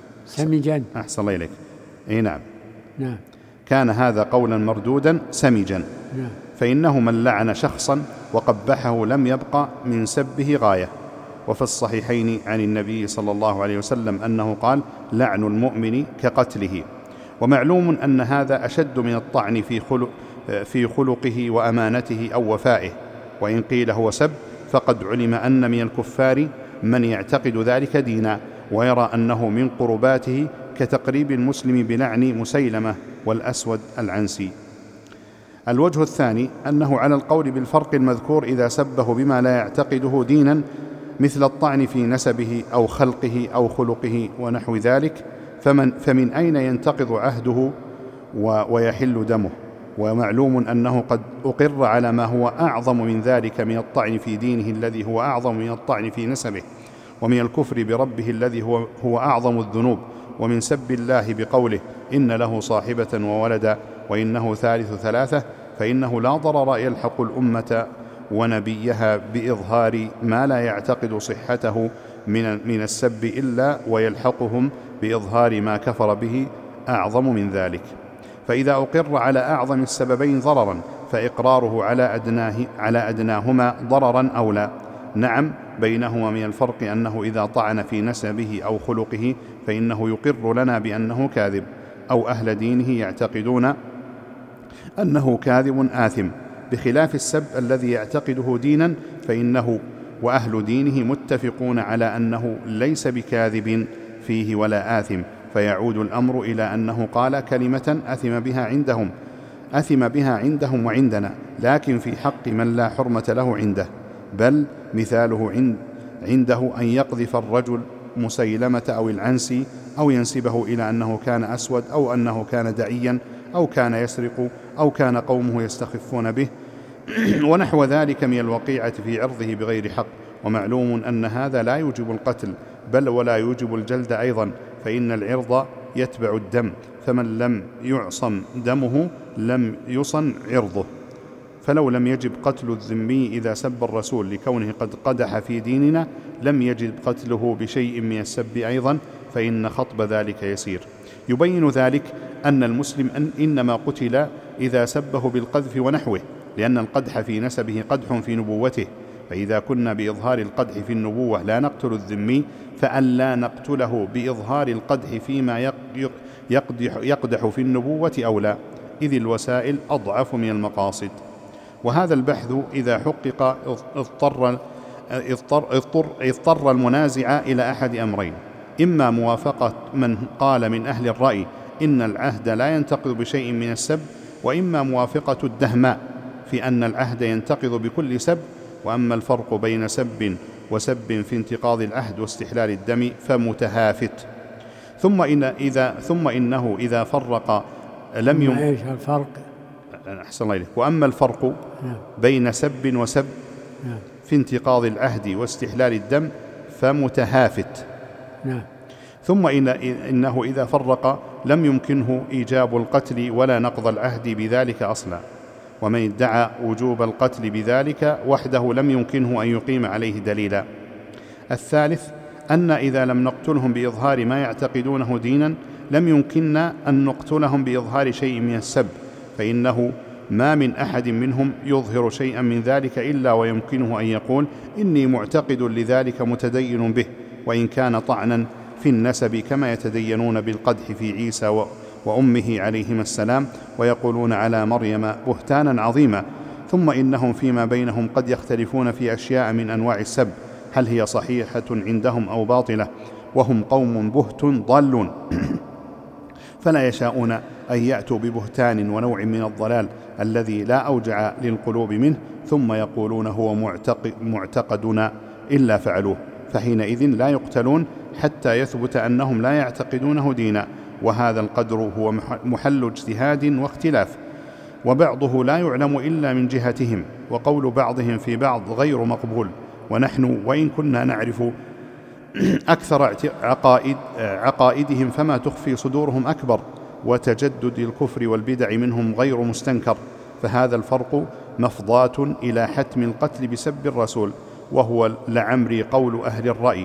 أحسن الله إليك، أي نعم كان هذا قولا مردودا سمجا، فإنه من لعن شخصا وقبحه لم يبق من سبه غاية. وفي الصحيحين عن النبي صلى الله عليه وسلم أنه قال: لعن المؤمن كقتله. ومعلوم أن هذا أشد من الطعن في خلقه وأمانته أو وفائه، وإن قيل هو سب فقد علم أن من الكفار من يعتقد ذلك دينا ويرى أنه من قرباته كتقريب المسلم بلعن مسيلمة والأسود العنسي. الوجه الثاني أنه على القول بالفرق المذكور إذا سبه بما لا يعتقده دينا مثل الطعن في نسبه أو خلقه أو خلقه ونحو ذلك، فمن أين ينتقض عهده ويحل دمه؟ ومعلوم أنه قد أقر على ما هو أعظم من ذلك من الطعن في دينه الذي هو أعظم من الطعن في نسبه، ومن الكفر بربه الذي هو أعظم الذنوب، ومن سب الله بقوله إن له صاحبة وولدا وإنه ثالث ثلاثة، فإنه لا ضرر يلحق الأمة ونبيها بإظهار ما لا يعتقد صحته من السب إلا ويلحقهم بإظهار ما كفر به أعظم من ذلك. فإذا أقر على أعظم السببين ضررا فإقراره على أدناهما ضررا أولى. نعم، بينهما من الفرق أنه إذا طعن في نسبه أو خلقه فإنه يقر لنا بأنه كاذب، أو أهل دينه يعتقدون أنه كاذب آثم، بخلاف السب الذي يعتقده دينا فإنه وأهل دينه متفقون على أنه ليس بكاذب فيه ولا آثم، فيعود الأمر إلى أنه قال كلمة أثم بها عندهم وعندنا، لكن في حق من لا حرمة له عنده. بل مثاله عنده أن يقذف الرجل مسيلمة أو العنسي، أو ينسبه إلى أنه كان أسود، أو أنه كان دعيا، أو كان يسرق، أو كان قومه يستخفون به ونحو ذلك من الوقيعة في عرضه بغير حق. ومعلوم أن هذا لا يوجب القتل، بل ولا يوجب الجلد أيضا، فإن العرض يتبع الدم، فمن لم يعصم دمه لم يصن عرضه. فلو لم يجب قتل الذمي إذا سب الرسول لكونه قد قدح في ديننا، لم يجب قتله بشيء من السب أيضا، فإن خطب ذلك يسير. يبين ذلك أن المسلم إنما قتل إذا سبه بالقذف ونحوه، لأن القدح في نسبه قدح في نبوته، فإذا كنا بإظهار القدح في النبوة لا نقتل الذمي، فأن لا نقتله بإظهار القدح فيما يقدح في النبوة أولى، إذ الوسائل أضعف من المقاصد. وهذا البحث إذا حقق اضطر المنازع إلى أحد أمرين: إما موافقة من قال من أهل الرأي إن العهد لا ينتقض بشيء من السب، وإما موافقة الدهماء في أن العهد ينتقض بكل سب. وأما الفرق بين سب وسب في انتقاض العهد واستحلال الدم فمتهافت. ثم إنه إذا فرق لم ايش الفرق؟ أحسن الله إليك. وأما الفرق بين سب وسب في انتقاض العهد واستحلال الدم فمتهافت. ثم إنه إذا فرق لم يمكنه إيجاب القتل ولا نقض العهد بذلك أصلا، ومن ادعى وجوب القتل بذلك وحده لم يمكنه أن يقيم عليه دليلا. الثالث أن إذا لم نقتلهم بإظهار ما يعتقدونه دينا، لم يمكننا أن نقتلهم بإظهار شيء من السب، فإنه ما من أحد منهم يظهر شيئا من ذلك إلا ويمكنه أن يقول إني معتقد لذلك متدين به، وإن كان طعنا في النسب كما يتدينون بالقدح في عيسى وأمه عليهما السلام، ويقولون على مريم بهتانا عظيما. ثم إنهم فيما بينهم قد يختلفون في أشياء من أنواع السب، هل هي صحيحة عندهم أو باطلة، وهم قوم بهت ضالون فلا يشاءون أن يأتوا ببهتان ونوع من الضلال الذي لا أوجع للقلوب منه، ثم يقولون هو معتقدنا إلا فعلوه، فحينئذ لا يقتلون حتى يثبت أنهم لا يعتقدونه دينا. وهذا القدر هو محل اجتهاد واختلاف، وبعضه لا يعلم إلا من جهتهم، وقول بعضهم في بعض غير مقبول. ونحن وإن كنا نعرف أكثر عقائدهم فما تخفي صدورهم أكبر، وتجدد الكفر والبدع منهم غير مستنكر، فهذا الفرق مفضاة إلى حتم القتل بسب الرسول، وهو لعمري قول أهل الرأي،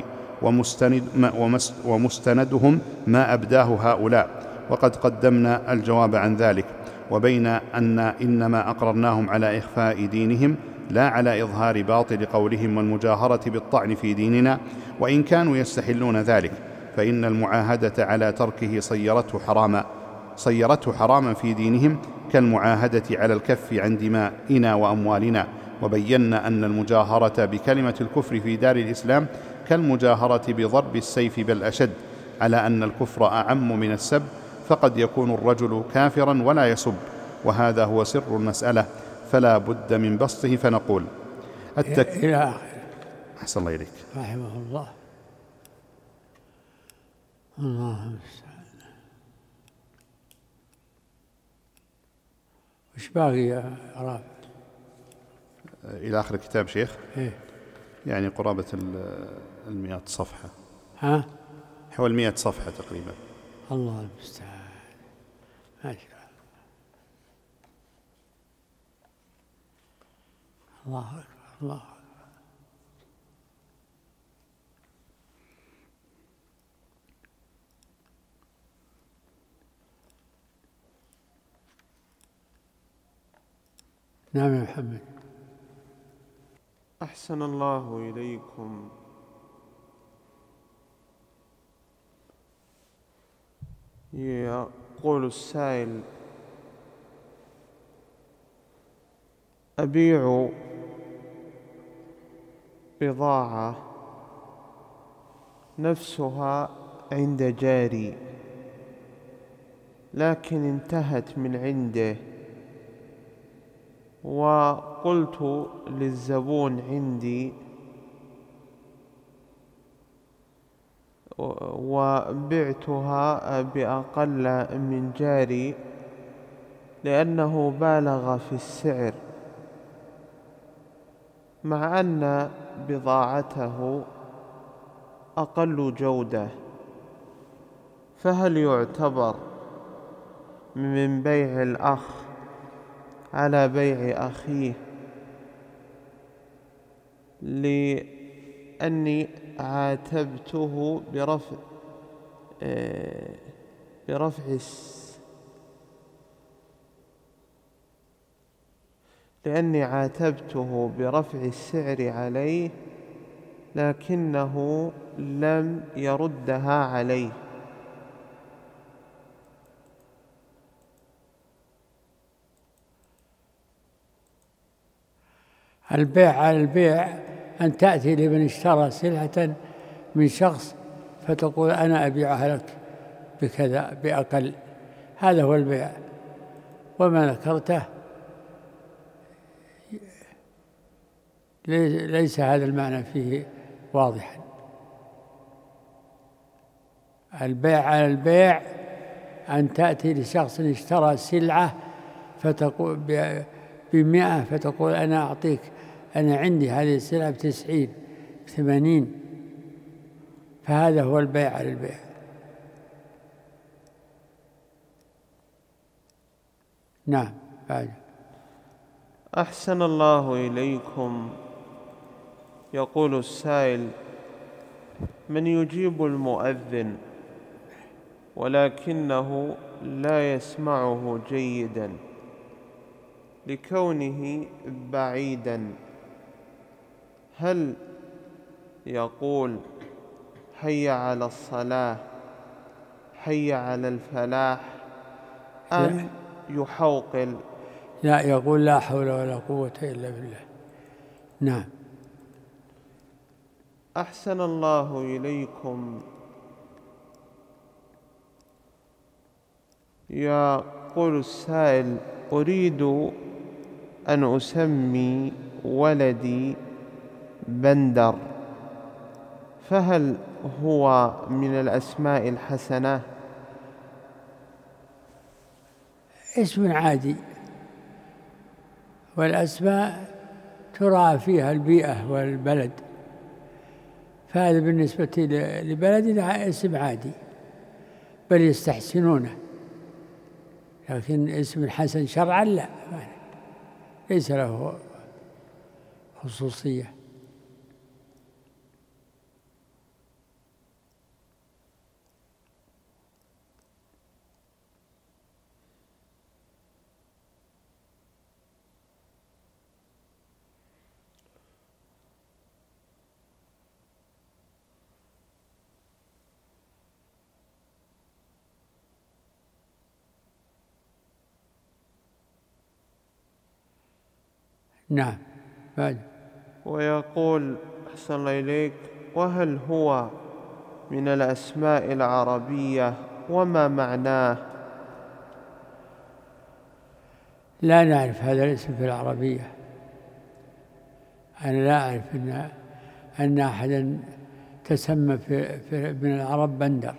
ومستندهم ما أبداه هؤلاء، وقد قدمنا الجواب عن ذلك. وبين أن إنما أقررناهم على إخفاء دينهم لا على إظهار باطل قولهم والمجاهرة بالطعن في ديننا، وإن كانوا يستحلون ذلك، فإن المعاهدة على تركه صيرته حراما في دينهم، كالمعاهدة على الكف عن دمائنا وأموالنا. وبينا أن المجاهرة بكلمة الكفر في دار الإسلام كالمجاهرة بضرب السيف بل أشد، على أن الكفر أعم من السب، فقد يكون الرجل كافرا ولا يسب، وهذا هو سر المسألة، فلا بد من بسطه. فنقول إلى آخر. أحسن الله إليك. رحمه الله. اللهم المستعان. وش باقي يا رافع؟ إلى آخر الكتاب شيخ. إيه؟ يعني قرابة 100 صفحة. ها؟ حوالي 100 صفحة تقريبا. الله المستعان. ما شاء الله. الله أكبر. الله أكبر. نعم يا محمد. أحسن الله إليكم. يقول السائل: أبيع بضاعة نفسها عند جاري، لكن انتهت من عنده، وقلت للزبون عندي وبعتها بأقل من جاري لأنه بالغ في السعر، مع أن بضاعته أقل جودة، فهل يعتبر من بيع الأخ على بيع أخيه لأني عاتبته برفع السعر عليه لكنه لم يردها عليه؟ البيع على البيع أن تأتي لمن اشترى سلعة من شخص فتقول أنا أبيعها لك بكذا بأقل، هذا هو البيع. وما ذكرته ليس هذا المعنى فيه واضحا. البيع على البيع أن تأتي لشخص اشترى سلعة فتقول ب100 فتقول أنا أعطيك، أنا عندي هذه السلعة ب90 ب80، فهذا هو البيع على البيع. نعم. بعد. أحسن الله إليكم. يقول السائل: من يجيب المؤذن ولكنه لا يسمعه جيدا لكونه بعيدا، هل يقول حي على الصلاة، حي على الفلاح، أم يحوقل؟ لا، يقول لا حول ولا قوة إلا بالله. نعم. أحسن الله إليكم. يقول السائل: أريد أن أسمي ولدي بندر، فهل هو من الأسماء الحسنة؟ اسم عادي، والأسماء تراعى فيها البيئة والبلد، فهذا بالنسبة لبلدنا اسم عادي بل يستحسنونه، لكن اسم حسن شرعا لا، ليس له خصوصية. نعم. بعد. ويقول: أحسن الله إليك، وهل هو من الأسماء العربية وما معناه؟ لا نعرف هذا الاسم في العربية، أنا لا أعرف أن أحدا تسمى من العرب بندر،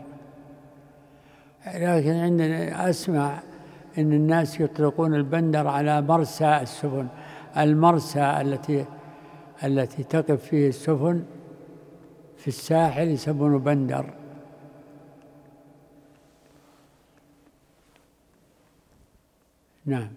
لكن عندنا أسمع أن الناس يطلقون البندر على مرسى السفن، المرسى التي تقف فيه السفن في الساحل يسمونه بندر. نعم.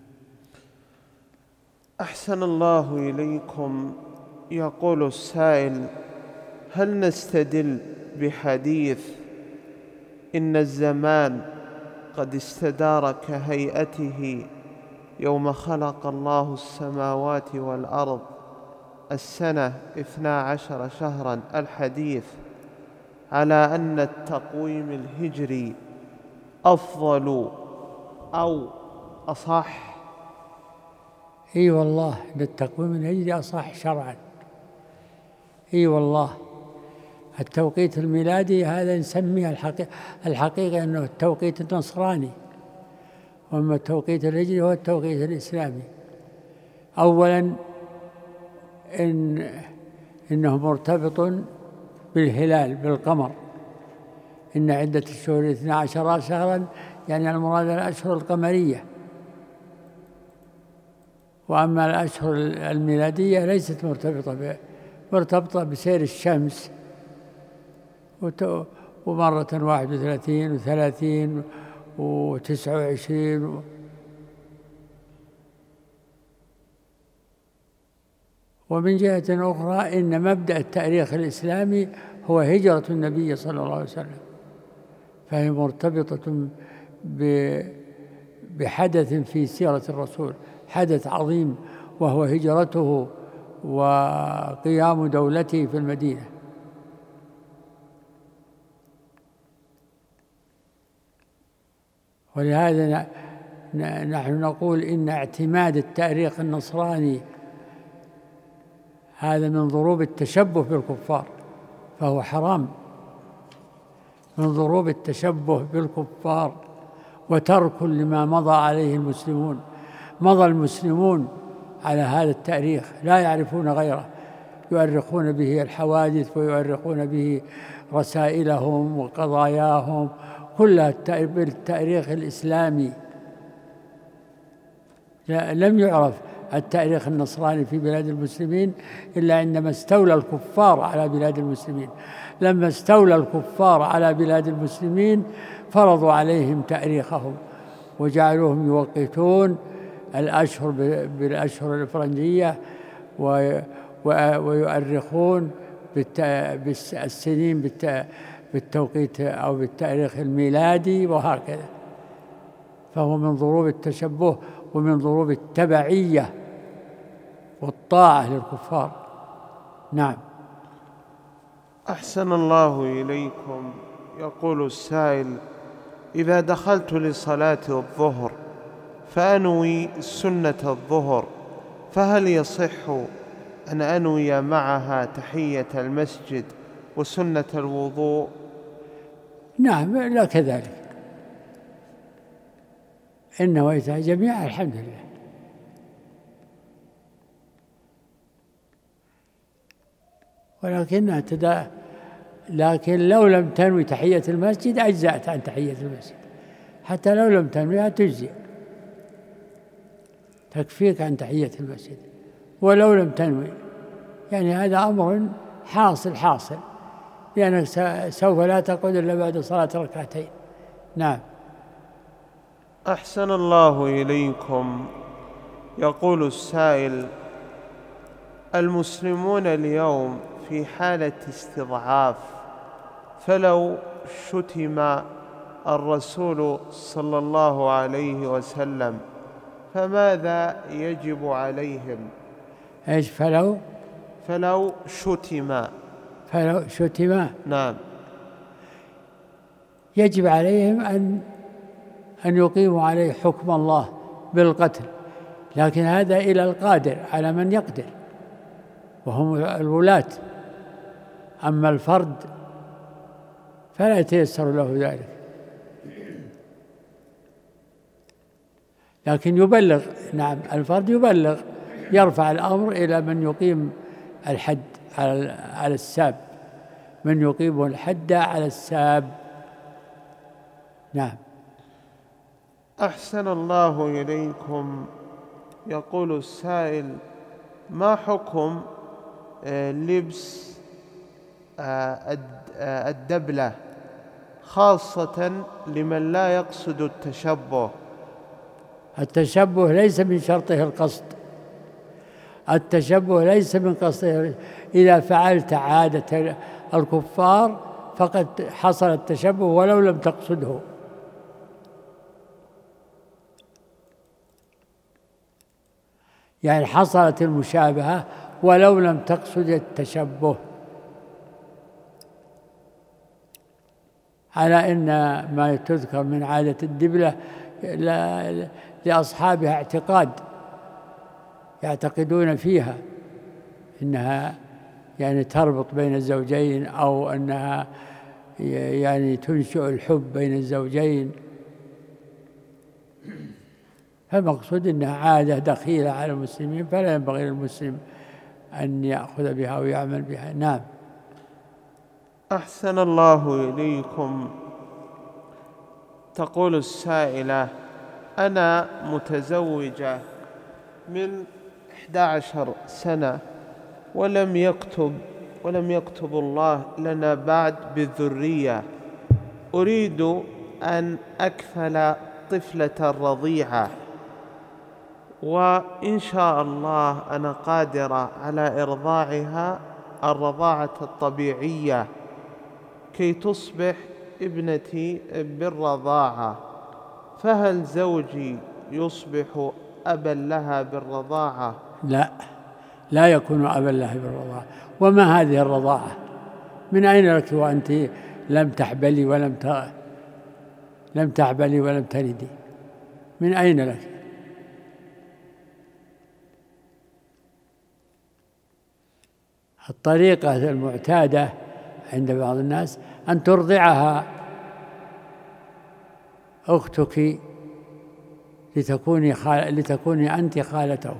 أحسن الله إليكم. يقول السائل: هل نستدل بحديث إن الزمان قد استدار كهيئته يوم خلق الله السماوات والأرض السنة 12 شهرا، الحديث، على أن التقويم الهجري أفضل أو أصح؟ اي والله، التقويم الهجري أصح شرعا، اي والله، التوقيت الميلادي هذا نسميه الحقيقة أنه التوقيت النصراني، وأما التوقيت الهجري هو التوقيت الإسلامي. أولا إنه مرتبط بالهلال بالقمر، إن عدة الشهور 12 شهرا، يعني المراد الأشهر القمرية. وأما الأشهر الميلادية ليست مرتبطة بسير الشمس، ومرة 31 و30 و29. ومن جهة أخرى إن مبدأ التاريخ الإسلامي هو هجرة النبي صلى الله عليه وسلم، فهي مرتبطة بحدث في سيرة الرسول، حدث عظيم وهو هجرته وقيام دولته في المدينة. ولهذا نحن نقول إن اعتماد التاريخ النصراني هذا من ضروب التشبه بالكفار، فهو حرام، من ضروب التشبه بالكفار وترك لما مضى عليه المسلمون. مضى المسلمون على هذا التاريخ، لا يعرفون غيره، يؤرخون به الحوادث ويؤرخون به رسائلهم وقضاياهم كلها بالتاريخ الإسلامي. لم يعرف التاريخ النصراني في بلاد المسلمين إلا عندما استولى الكفار على بلاد المسلمين. لما استولى الكفار على بلاد المسلمين فرضوا عليهم تاريخهم وجعلوهم يوقتون الأشهر بالأشهر الفرنجية ويؤرخون بالسنين بالتوقيت أو بالتاريخ الميلادي وهكذا. فهو من ضروب التشبه ومن ضروب التبعية والطاعة للكفار. نعم. أحسن الله إليكم. يقول السائل: إذا دخلت لصلاة الظهر فأنوي سنة الظهر، فهل يصح أن أنوي معها تحية المسجد وسنة الوضوء؟ نعم، لا كذلك، إن نويتها جميعا الحمد لله. لكن لو لم تنوي تحية المسجد أجزأت عن تحية المسجد، حتى لو لم تنويها تجزئ، تكفيك عن تحية المسجد ولو لم تنوي. يعني هذا أمر حاصل، لأنك سوف لا تقعد إلا بعد صلاة ركعتين. نعم. أحسن الله إليكم. يقول السائل: المسلمون اليوم في حالة استضعاف، فلو شتم الرسول صلى الله عليه وسلم فماذا يجب عليهم؟ إيش فلو شتم. نعم. يجب عليهم أن يقيموا عليه حكم الله بالقتل، لكن هذا إلى القادر على من يقدر وهم الولاة. أما الفرد فلا يتيسر له ذلك، لكن يبلغ. نعم، الفرد يبلغ، يرفع الأمر إلى من يقيم الحد على الساب، من يقيم الحد على الساب. نعم. أحسن الله إليكم. يقول السائل: ما حكم لبس الدبلة خاصة لمن لا يقصد التشبه؟ التشبه ليس من شرطه القصد، التشبه ليس من قصده. إذا فعلت عادة الكفار فقد حصل التشبه ولو لم تقصده. يعني حصلت المشابهة ولو لم تقصد التشبه، على إن ما تذكر من عادة الدبلة لأصحابها اعتقاد، يعتقدون فيها إنها يعني تربط بين الزوجين، أو أنها يعني تنشئ الحب بين الزوجين. فالمقصود أنها عادة دخيلة على المسلمين، فلا ينبغي للمسلم أن يأخذ بها ويعمل بها. نعم. أحسن الله إليكم. تقول السائلة: أنا متزوجة من 11 سنة ولم يكتب الله لنا بعد بالذرية. أريد أن أكفل طفلة رضيعة، وإن شاء الله أنا قادرة على إرضاعها الرضاعة الطبيعية كي تصبح ابنتي بالرضاعة، فهل زوجي يصبح أبا لها بالرضاعة؟ لا يكون أبا لها بالرضاعة. وما هذه الرضاعة؟ من أين لك وأنت لم تحبلي ولم تلدي؟ من أين لك؟ الطريقة المعتادة عند بعض الناس أن ترضعها أختك لتكوني أنت خالته،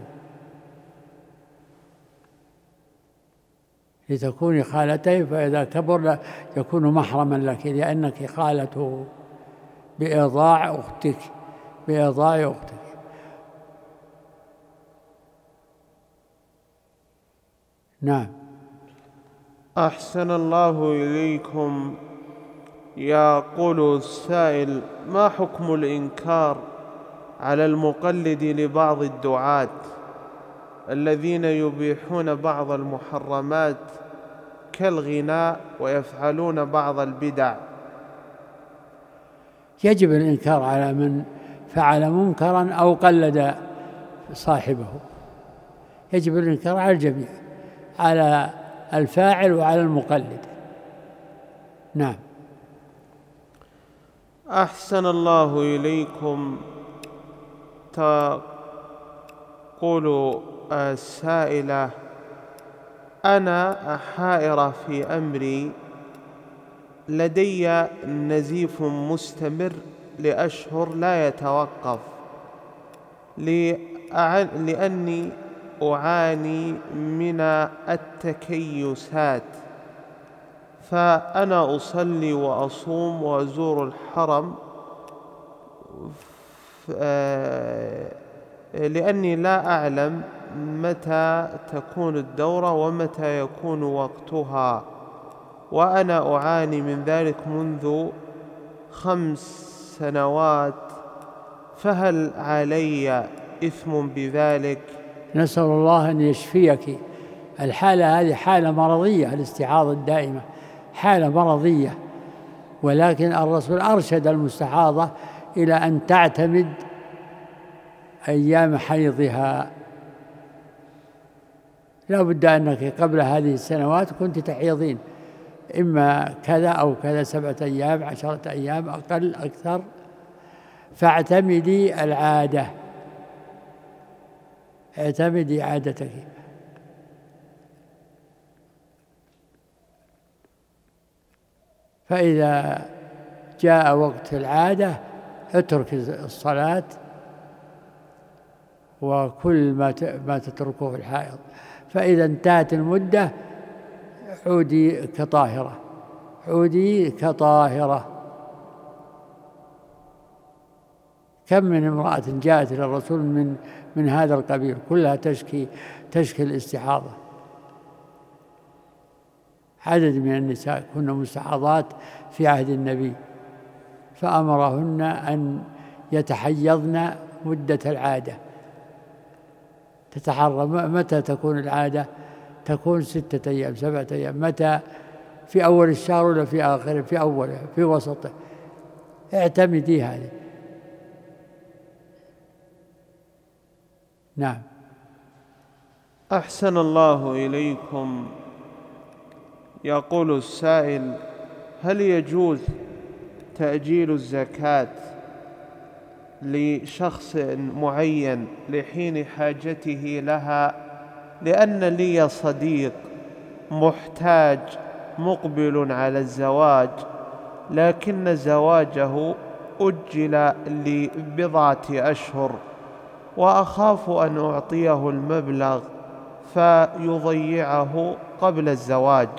فإذا كبر يكون محرما لك لأنك خالته بإرضاع أختك. نعم. أحسن الله إليكم. يقول السائل: ما حكم الإنكار على المقلد لبعض الدعاة الذين يبيحون بعض المحرمات كالغناء ويفعلون بعض البدع؟ يجب الإنكار على من فعل منكرا أو قلد صاحبه، يجب الإنكار على الجميع، على الفاعل وعلى المقلد. نعم. أحسن الله إليكم. تقول السائلة: أنا حائرة في أمري، لدي نزيف مستمر لأشهر لا يتوقف، لأني أعاني من التكيسات، فأنا أصلي وأصوم وأزور الحرم، لأني لا أعلم متى تكون الدورة ومتى يكون وقتها، وأنا أعاني من ذلك منذ 5 سنوات، فهل علي إثم بذلك؟ نسأل الله أن يشفيك. الحالة هذه حالة مرضية، الاستحاضة الدائمة حالة مرضية، ولكن الرسول أرشد المستحاضة إلى أن تعتمد أيام حيضها. لا بد أنك قبل هذه السنوات كنت تحيضين، إما كذا أو كذا، 7 أيام 10 أيام أقل أكثر، فاعتمدي العادة، اعتمدي عادتك. فإذا جاء وقت العادة اترك الصلاة وكل ما تتركه الحائض، فإذا انتهت المدة عودي كطاهرة. كم من امرأة جاءت إلى الرسول من هذا القبيل كلها تشكي الاستحاضة. عدد من النساء كن مستحاضات في عهد النبي، فأمرهن أن يتحيضن مدة العادة، تتحرى متى تكون العادة، تكون 6 أيام 7 أيام، متى في أول الشهر ولا في آخره، في أوله في وسطه، اعتمدي هذه. نعم. أحسن الله إليكم. يقول السائل: هل يجوز تأجيل الزكاة لشخص معين لحين حاجته لها؟ لأن لي صديق محتاج مقبل على الزواج، لكن زواجه أجل لبضعة أشهر، وأخاف أن أعطيه المبلغ فيضيعه قبل الزواج.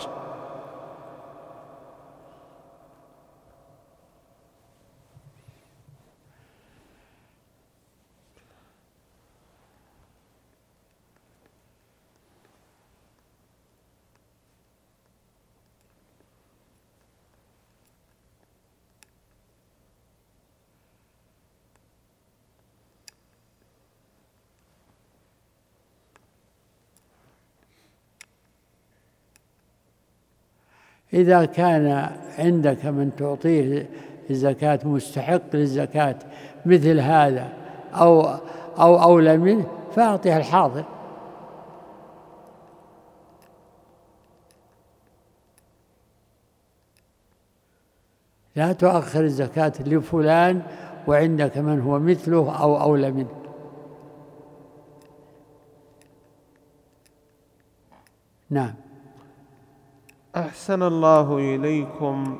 إذا كان عندك من تعطيه الزكاة مستحق للزكاة مثل هذا أو أولى منه فأعطيه الحاضر. لا تؤخر الزكاة لفلان وعندك من هو مثله أو أولى منه. نعم. أحسن الله إليكم.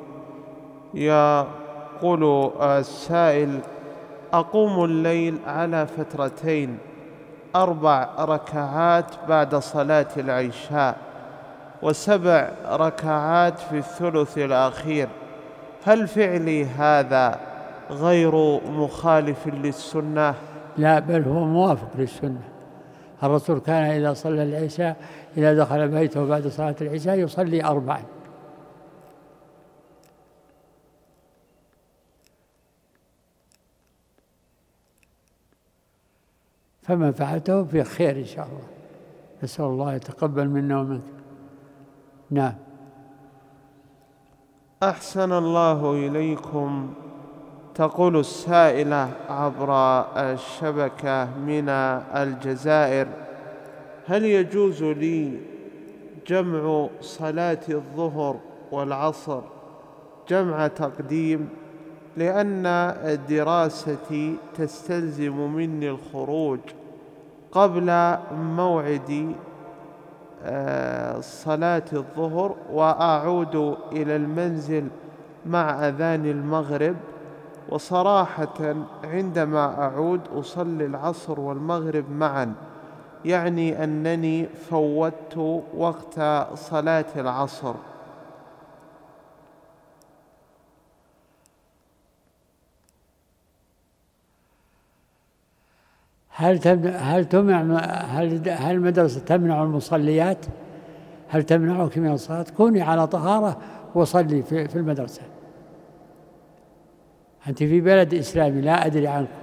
يقول السائل: أقوم الليل على فترتين 4 ركعات بعد صلاة العشاء و7 ركعات في الثلث الأخير، هل فعلي هذا غير مخالف للسنة؟ لا، بل هو موافق للسنة. الرسول كان إذا صلى العشاء، إذا دخل بيته بعد صلاة العشاء يصلي 4. فما فعلته في خير إن شاء الله، نسأل الله يتقبل منا ومنك. نعم. أحسن الله إليكم. تقول السائلة عبر الشبكة من الجزائر: هل يجوز لي جمع صلاة الظهر والعصر جمع تقديم، لأن دراستي تستلزم مني الخروج قبل موعد صلاة الظهر وأعود إلى المنزل مع أذان المغرب، وصراحة عندما أعود أصلي العصر والمغرب معا، يعني أنني فوتت وقت صلاة العصر. هل المدرسة تمنع المصليات؟ هل تمنعك من الصلاة؟ كوني على طهارة وصلي في المدرسة. أنت في بلد إسلامي، لا أدري عنكم.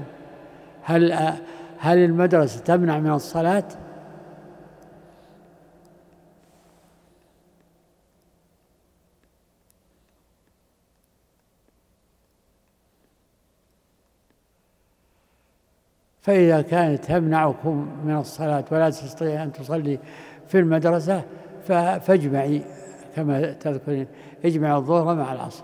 هل المدرسة تمنع من الصلاة؟ فإذا كانت تمنعكم من الصلاة ولا تستطيع أن تصلي في المدرسة فاجمعي كما تذكرين، اجمعي الظهر مع العصر.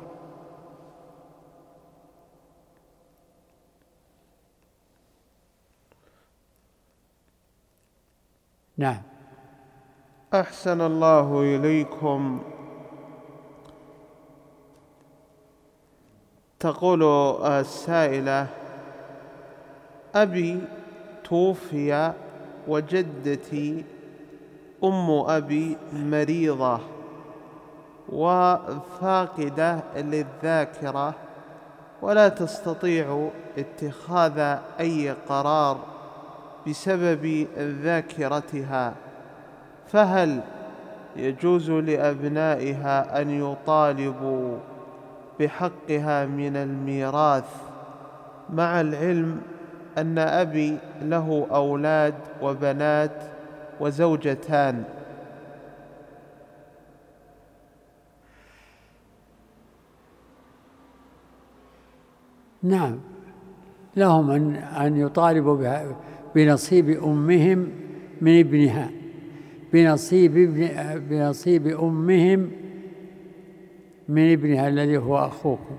نعم. أحسن الله إليكم. تقول السائلة: أبي توفي وجدتي أم أبي مريضة وفاقدة للذاكرة ولا تستطيع اتخاذ أي قرار بسبب ذاكرتها، فهل يجوز لأبنائها أن يطالبوا بحقها من الميراث، مع العلم أن أبي له أولاد وبنات وزوجتان؟ نعم، لهم أن يطالبوا بنصيب أمهم من ابنها، بنصيب أمهم من ابنها الذي هو أخوكم.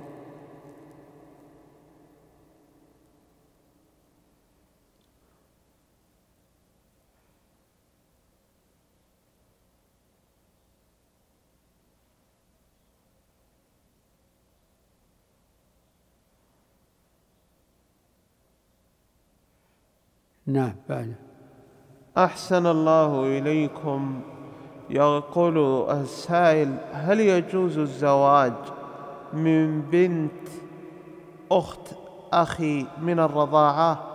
نعم. بعد. أحسن الله إليكم. يقول السائل: هل يجوز الزواج من بنت أخت أخي من الرضاعة؟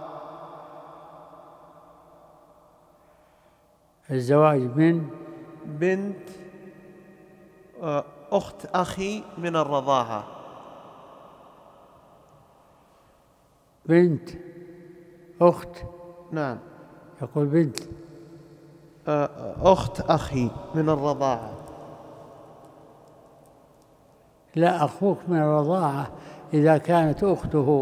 الزواج من بنت أخت أخي من الرضاعة. بنت أخت. نعم. يقول بنت أخت أخي من الرضاعة. لا، أخوك من الرضاعة إذا كانت أخته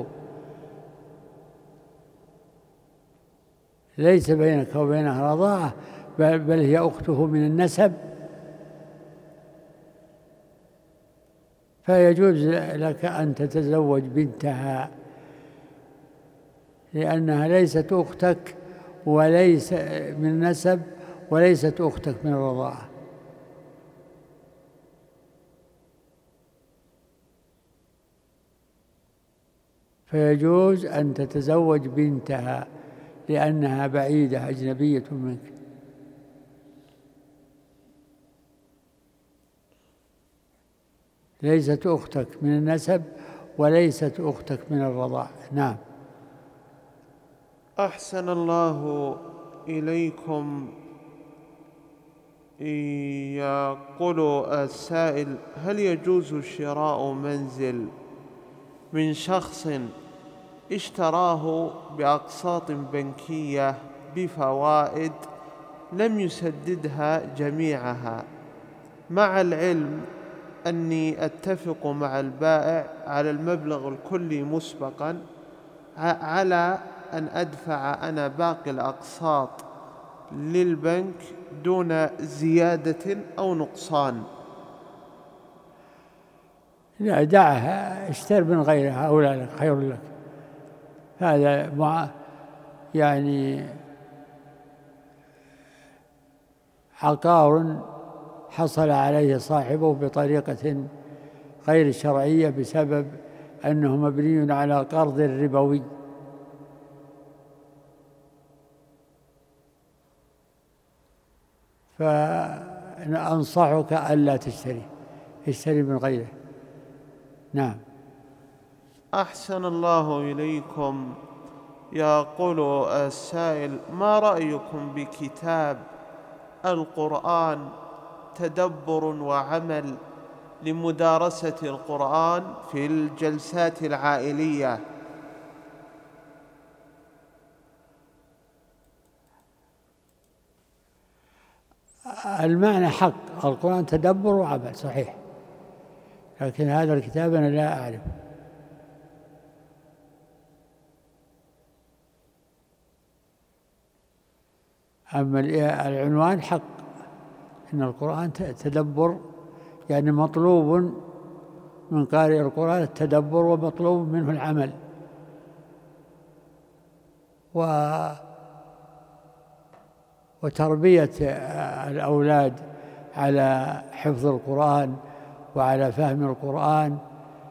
ليس بينك وبينها رضاعة بل هي أخته من النسب، فيجوز لك أن تتزوج بنتها، لأنها ليست أختك وليس من نسب وليست أختك من الرضاعة. فيجوز أن تتزوج بنتها لأنها بعيدة أجنبية منك. ليست أختك من النسب وليست أختك من الرضاعة. نعم. أحسن الله إليكم. يقول السائل: هل يجوز شراء منزل من شخص اشتراه بأقساط بنكية بفوائد لم يسددها جميعها، مع العلم أني أتفق مع البائع على المبلغ الكلي مسبقا على أن أدفع أنا باقي الأقساط للبنك دون زيادة أو نقصان؟ لا، دعها، اشتر من غيرها أولى لك، خير لك. هذا يعني عقار حصل عليه صاحبه بطريقة غير شرعية بسبب أنه مبني على قرض ربوي. فأنصحك ألا اشتري من غيره. نعم. أحسن الله إليكم. يقول السائل: ما رأيكم بكتاب القرآن تدبر وعمل لمدارسة القرآن في الجلسات العائلية؟ المعنى حق، القرآن تدبر وعمل صحيح، لكن هذا الكتاب أنا لا أعرف. أما العنوان حق، إن القرآن تدبر، يعني مطلوب من قارئ القرآن التدبر ومطلوب منه العمل وتربية الأولاد على حفظ القرآن وعلى فهم القرآن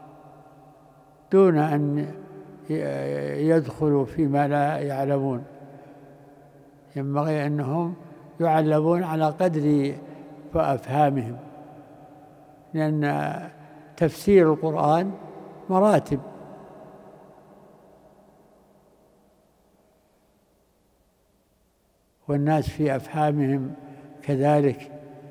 دون أن يدخلوا فيما لا يعلمون. ينبغي أنهم يعلمون على قدر أفهامهم، لأن تفسير القرآن مراتب، والناس في أفهامهم كذلك.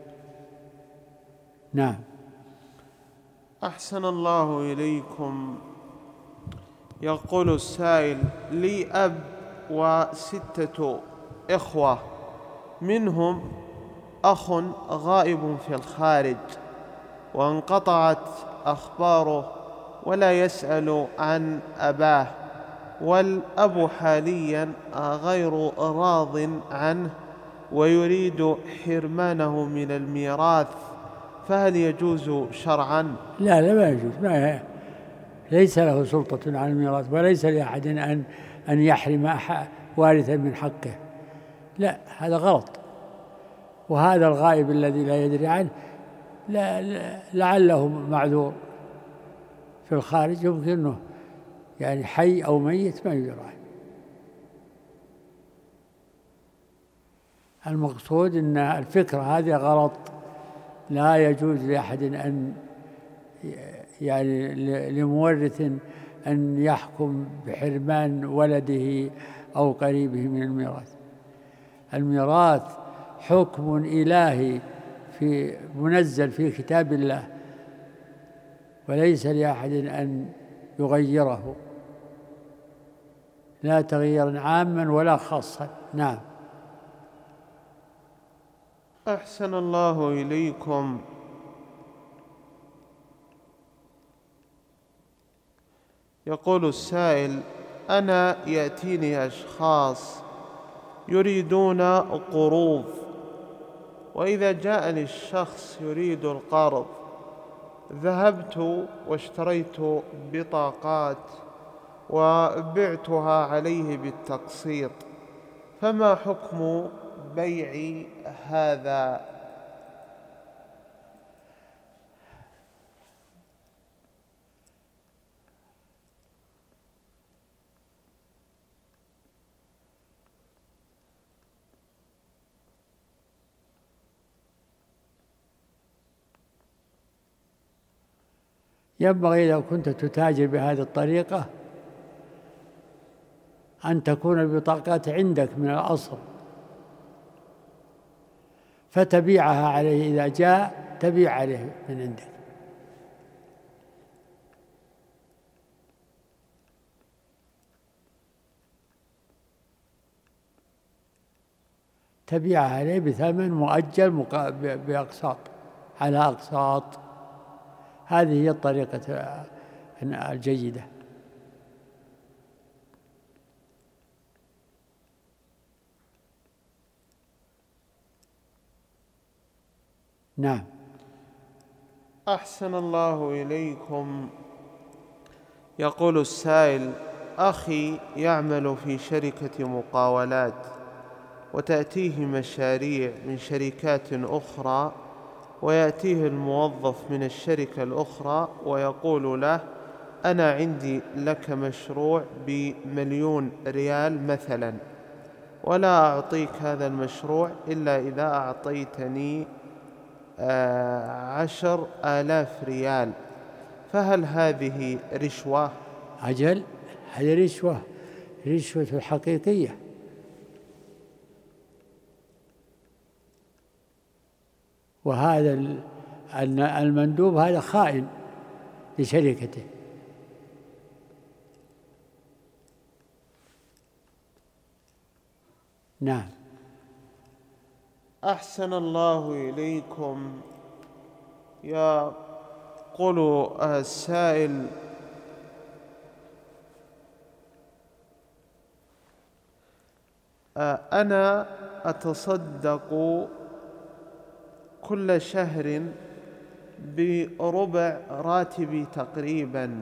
نعم. أحسن الله إليكم. يقول السائل: لي أب و6 إخوة، منهم أخ غائب في الخارج وانقطعت أخباره ولا يسأل عن أباه، والأب حاليا غير راض عنه ويريد حرمانه من الميراث، فهل يجوز شرعا؟ لا ما يجوز، ليس له سلطة على الميراث، وليس لأحد أن يحرم وارثا من حقه. لا، هذا غلط. وهذا الغائب الذي لا يدري عنه لعله معذور في الخارج، يمكنه يعني حي أو ميت ما يدري عنه. المقصود أن الفكرة هذه غلط، لا يجوز لأحد أن يعني لمورث أن يحكم بحرمان ولده أو قريبه من الميراث. الميراث حكم إلهي منزل في كتاب الله، وليس لأحد أن يغيره، لا تغييرا عاما ولا خاصا. نعم. أحسن الله إليكم. يقول السائل: أنا يأتيني أشخاص يريدون قروض، وإذا جاءني الشخص يريد القرض ذهبت واشتريت بطاقات وبعتها عليه بالتقسيط، فما حكم بيع هذا؟ ينبغي إذا كنت تتاجر بهذه الطريقة أن تكون البطاقات عندك من الأصل، فتبيعها عليه إذا جاء، تبيع عليه من عندك. تبيعها عليه بثمن مؤجل بأقساط، على أقساط. هذه هي الطريقة الجيدة. نعم. أحسن الله إليكم. يقول السائل: أخي يعمل في شركة مقاولات، وتأتيه مشاريع من شركات أخرى، ويأتيه الموظف من الشركة الأخرى ويقول له: أنا عندي لك مشروع ب1,000,000 ريال مثلا، ولا أعطيك هذا المشروع إلا إذا أعطيتني 10,000 ريال، فهل هذه رشوة؟ أجل، هذه رشوة حقيقية. وهذا المندوب هذا خائن لشركته. نعم. أحسن الله إليكم. يقول السائل: أنا أتصدق كل شهر بربع راتبي تقريبا،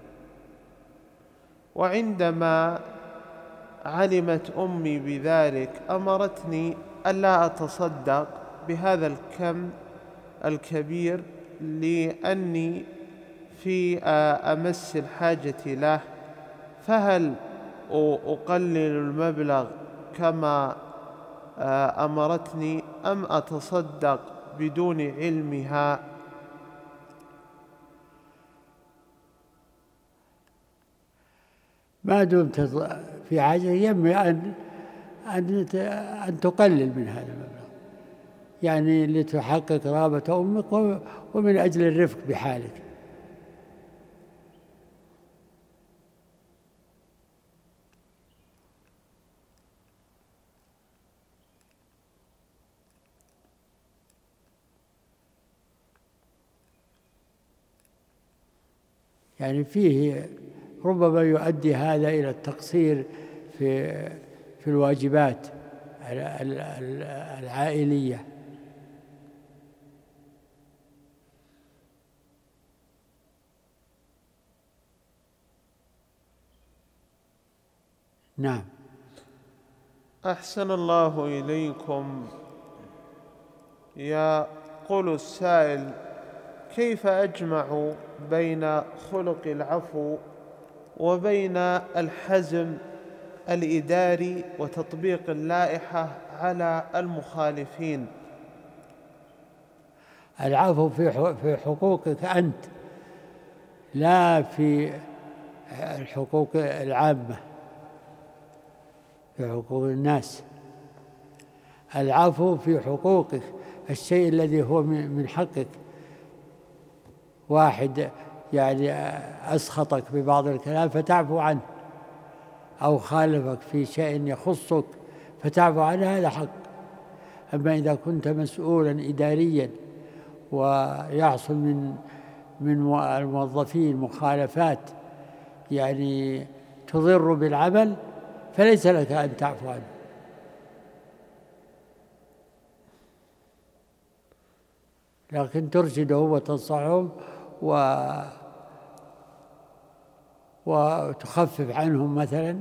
وعندما علمت أمي بذلك أمرتني ألا أتصدق بهذا الكم الكبير لأني في أمس الحاجة له، فهل أقلل المبلغ كما أمرتني أم أتصدق بدون علمها؟ ما دمت في حاجة ينبغي أن تقلل من هذا المبلغ، يعني لتحقق رغبة أمك ومن أجل الرفق بحالك. يعني فيه ربما يؤدي هذا إلى التقصير في الواجبات العائلية. نعم. أحسن الله إليكم. يقول السائل: كيف أجمع بين خلق العفو وبين الحزم الإداري وتطبيق اللائحة على المخالفين. العفو في حقوقك أنت، لا في الحقوق العامة، في حقوق الناس. العفو في حقوقك، الشيء الذي هو من حقك. واحد يعني أسخطك ببعض الكلام فتعفو عنه، أو خالفك في شيء يخصك فتعفو عنه، هذا حق. أما إذا كنت مسؤولا إداريا ويحصل من الموظفين مخالفات يعني تضر بالعمل، فليس لك أن تعفو عنه. لكن ترشدهم وتنصحهم وتخفف عنهم مثلا.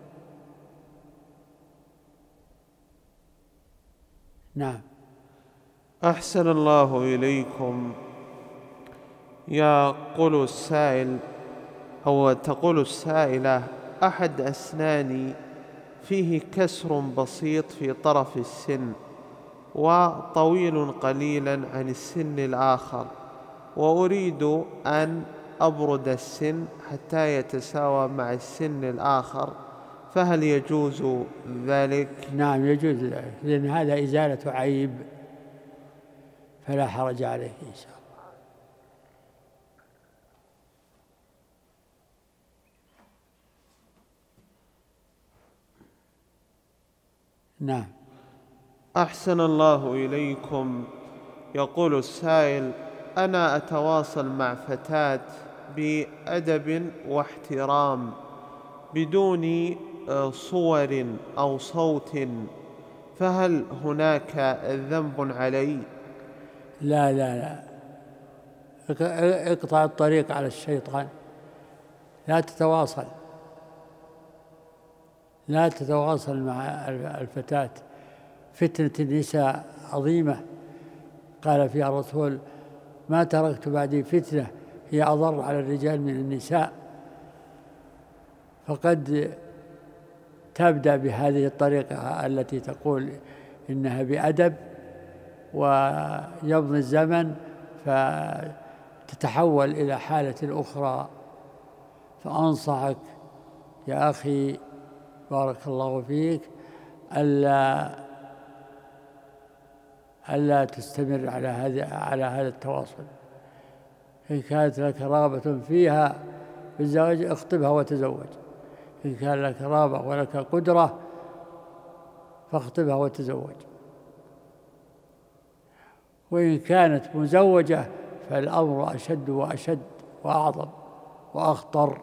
نعم. أحسن الله إليكم. يقول السائل أو تقول السائلة: أحد أسناني فيه كسر بسيط في طرف السن وطويل قليلا عن السن الآخر، وأريد أن أبرد السن حتى يتساوى مع السن الآخر، فهل يجوز ذلك؟ نعم يجوز ذلك، لأن هذا إزالة عيب، فلا حرج عليه إن شاء الله. نعم. أحسن الله إليكم. يقول السائل: أنا أتواصل مع فتاة بأدب واحترام بدون صور أو صوت، فهل هناك ذنب علي؟ لا لا لا، اقطع الطريق على الشيطان، لا تتواصل مع الفتاة. فتنة النساء عظيمة، قال فيها الرسول: ما تركت بعدي فتنة هي أضر على الرجال من النساء. فقد تبدأ بهذه الطريقة التي تقول إنها بأدب، ويمضي الزمن فتتحول إلى حالة أخرى. فأنصحك يا أخي بارك الله فيك ألا تستمر على هذا التواصل. إن كانت لك رغبة فيها في الزواج اخطبها وتزوج، إن كان لك رغبة ولك قدرة فاخطبها وتزوج، وإن كانت مزوجة فالأمر أشد وأشد وأعظم وأخطر.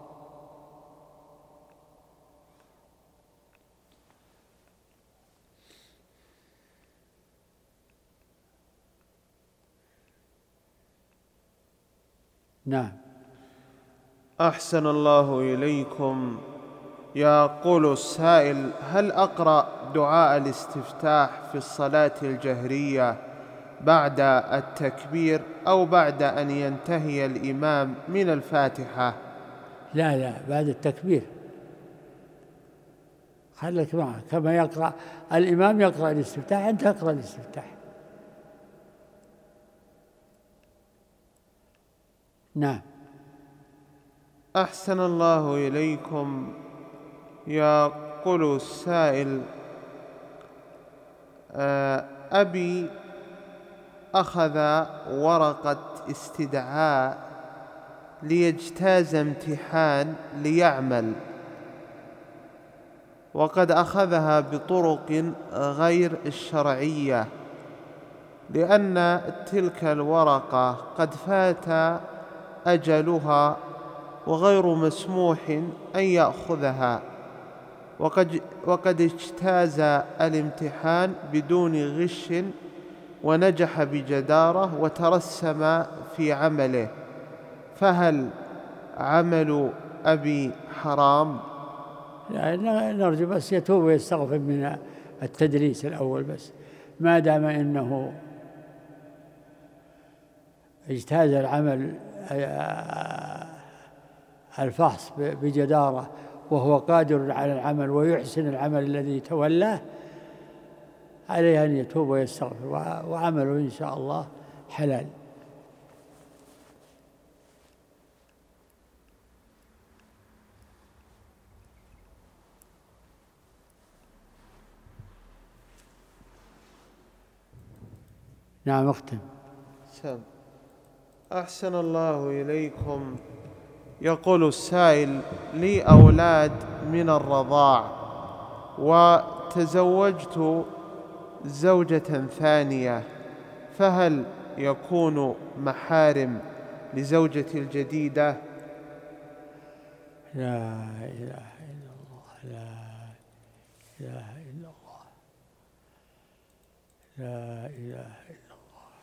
نعم. أحسن الله إليكم. يقول السائل: هل أقرأ دعاء الاستفتاح في الصلاة الجهرية بعد التكبير أو بعد أن ينتهي الإمام من الفاتحة؟ لا، بعد التكبير. خليك معه كما يقرأ الإمام، يقرأ الاستفتاح أنت تقرأ الاستفتاح. نعم. أحسن الله إليكم. يقول السائل: أبي أخذ ورقة استدعاء ليجتاز امتحان ليعمل، وقد أخذها بطرق غير الشرعية، لأن تلك الورقة قد فات أجلها وغير مسموح أن يأخذها، وقد اجتاز الامتحان بدون غش ونجح بجدارة وترسم في عمله، فهل عمل أبي حرام؟ نرجو بس يتوب ويستغفر من التدريس الأول، بس ما دام إنه اجتاز العمل الفحص بجدارة وهو قادر على العمل ويحسن العمل الذي تولاه، عليه أن يتوب ويستغفر، وعمله إن شاء الله حلال. نعم اختم. أحسن الله إليكم. يقول السائل: لي أولاد من الرضاع، وتزوجت زوجة ثانية، فهل يكون محارم لزوجتي الجديدة؟ لا إله إلا الله، لا إله إلا الله، لا إله إلا الله.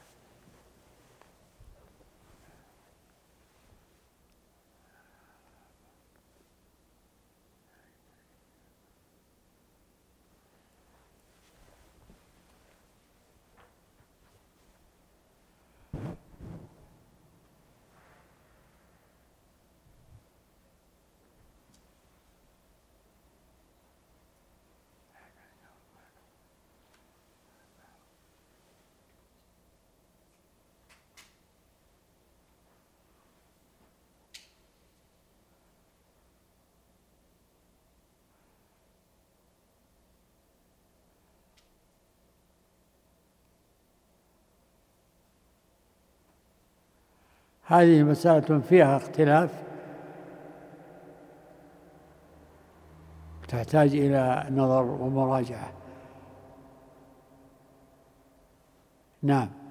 هذه مسألة فيها اختلاف تحتاج إلى نظر ومراجعة. نعم.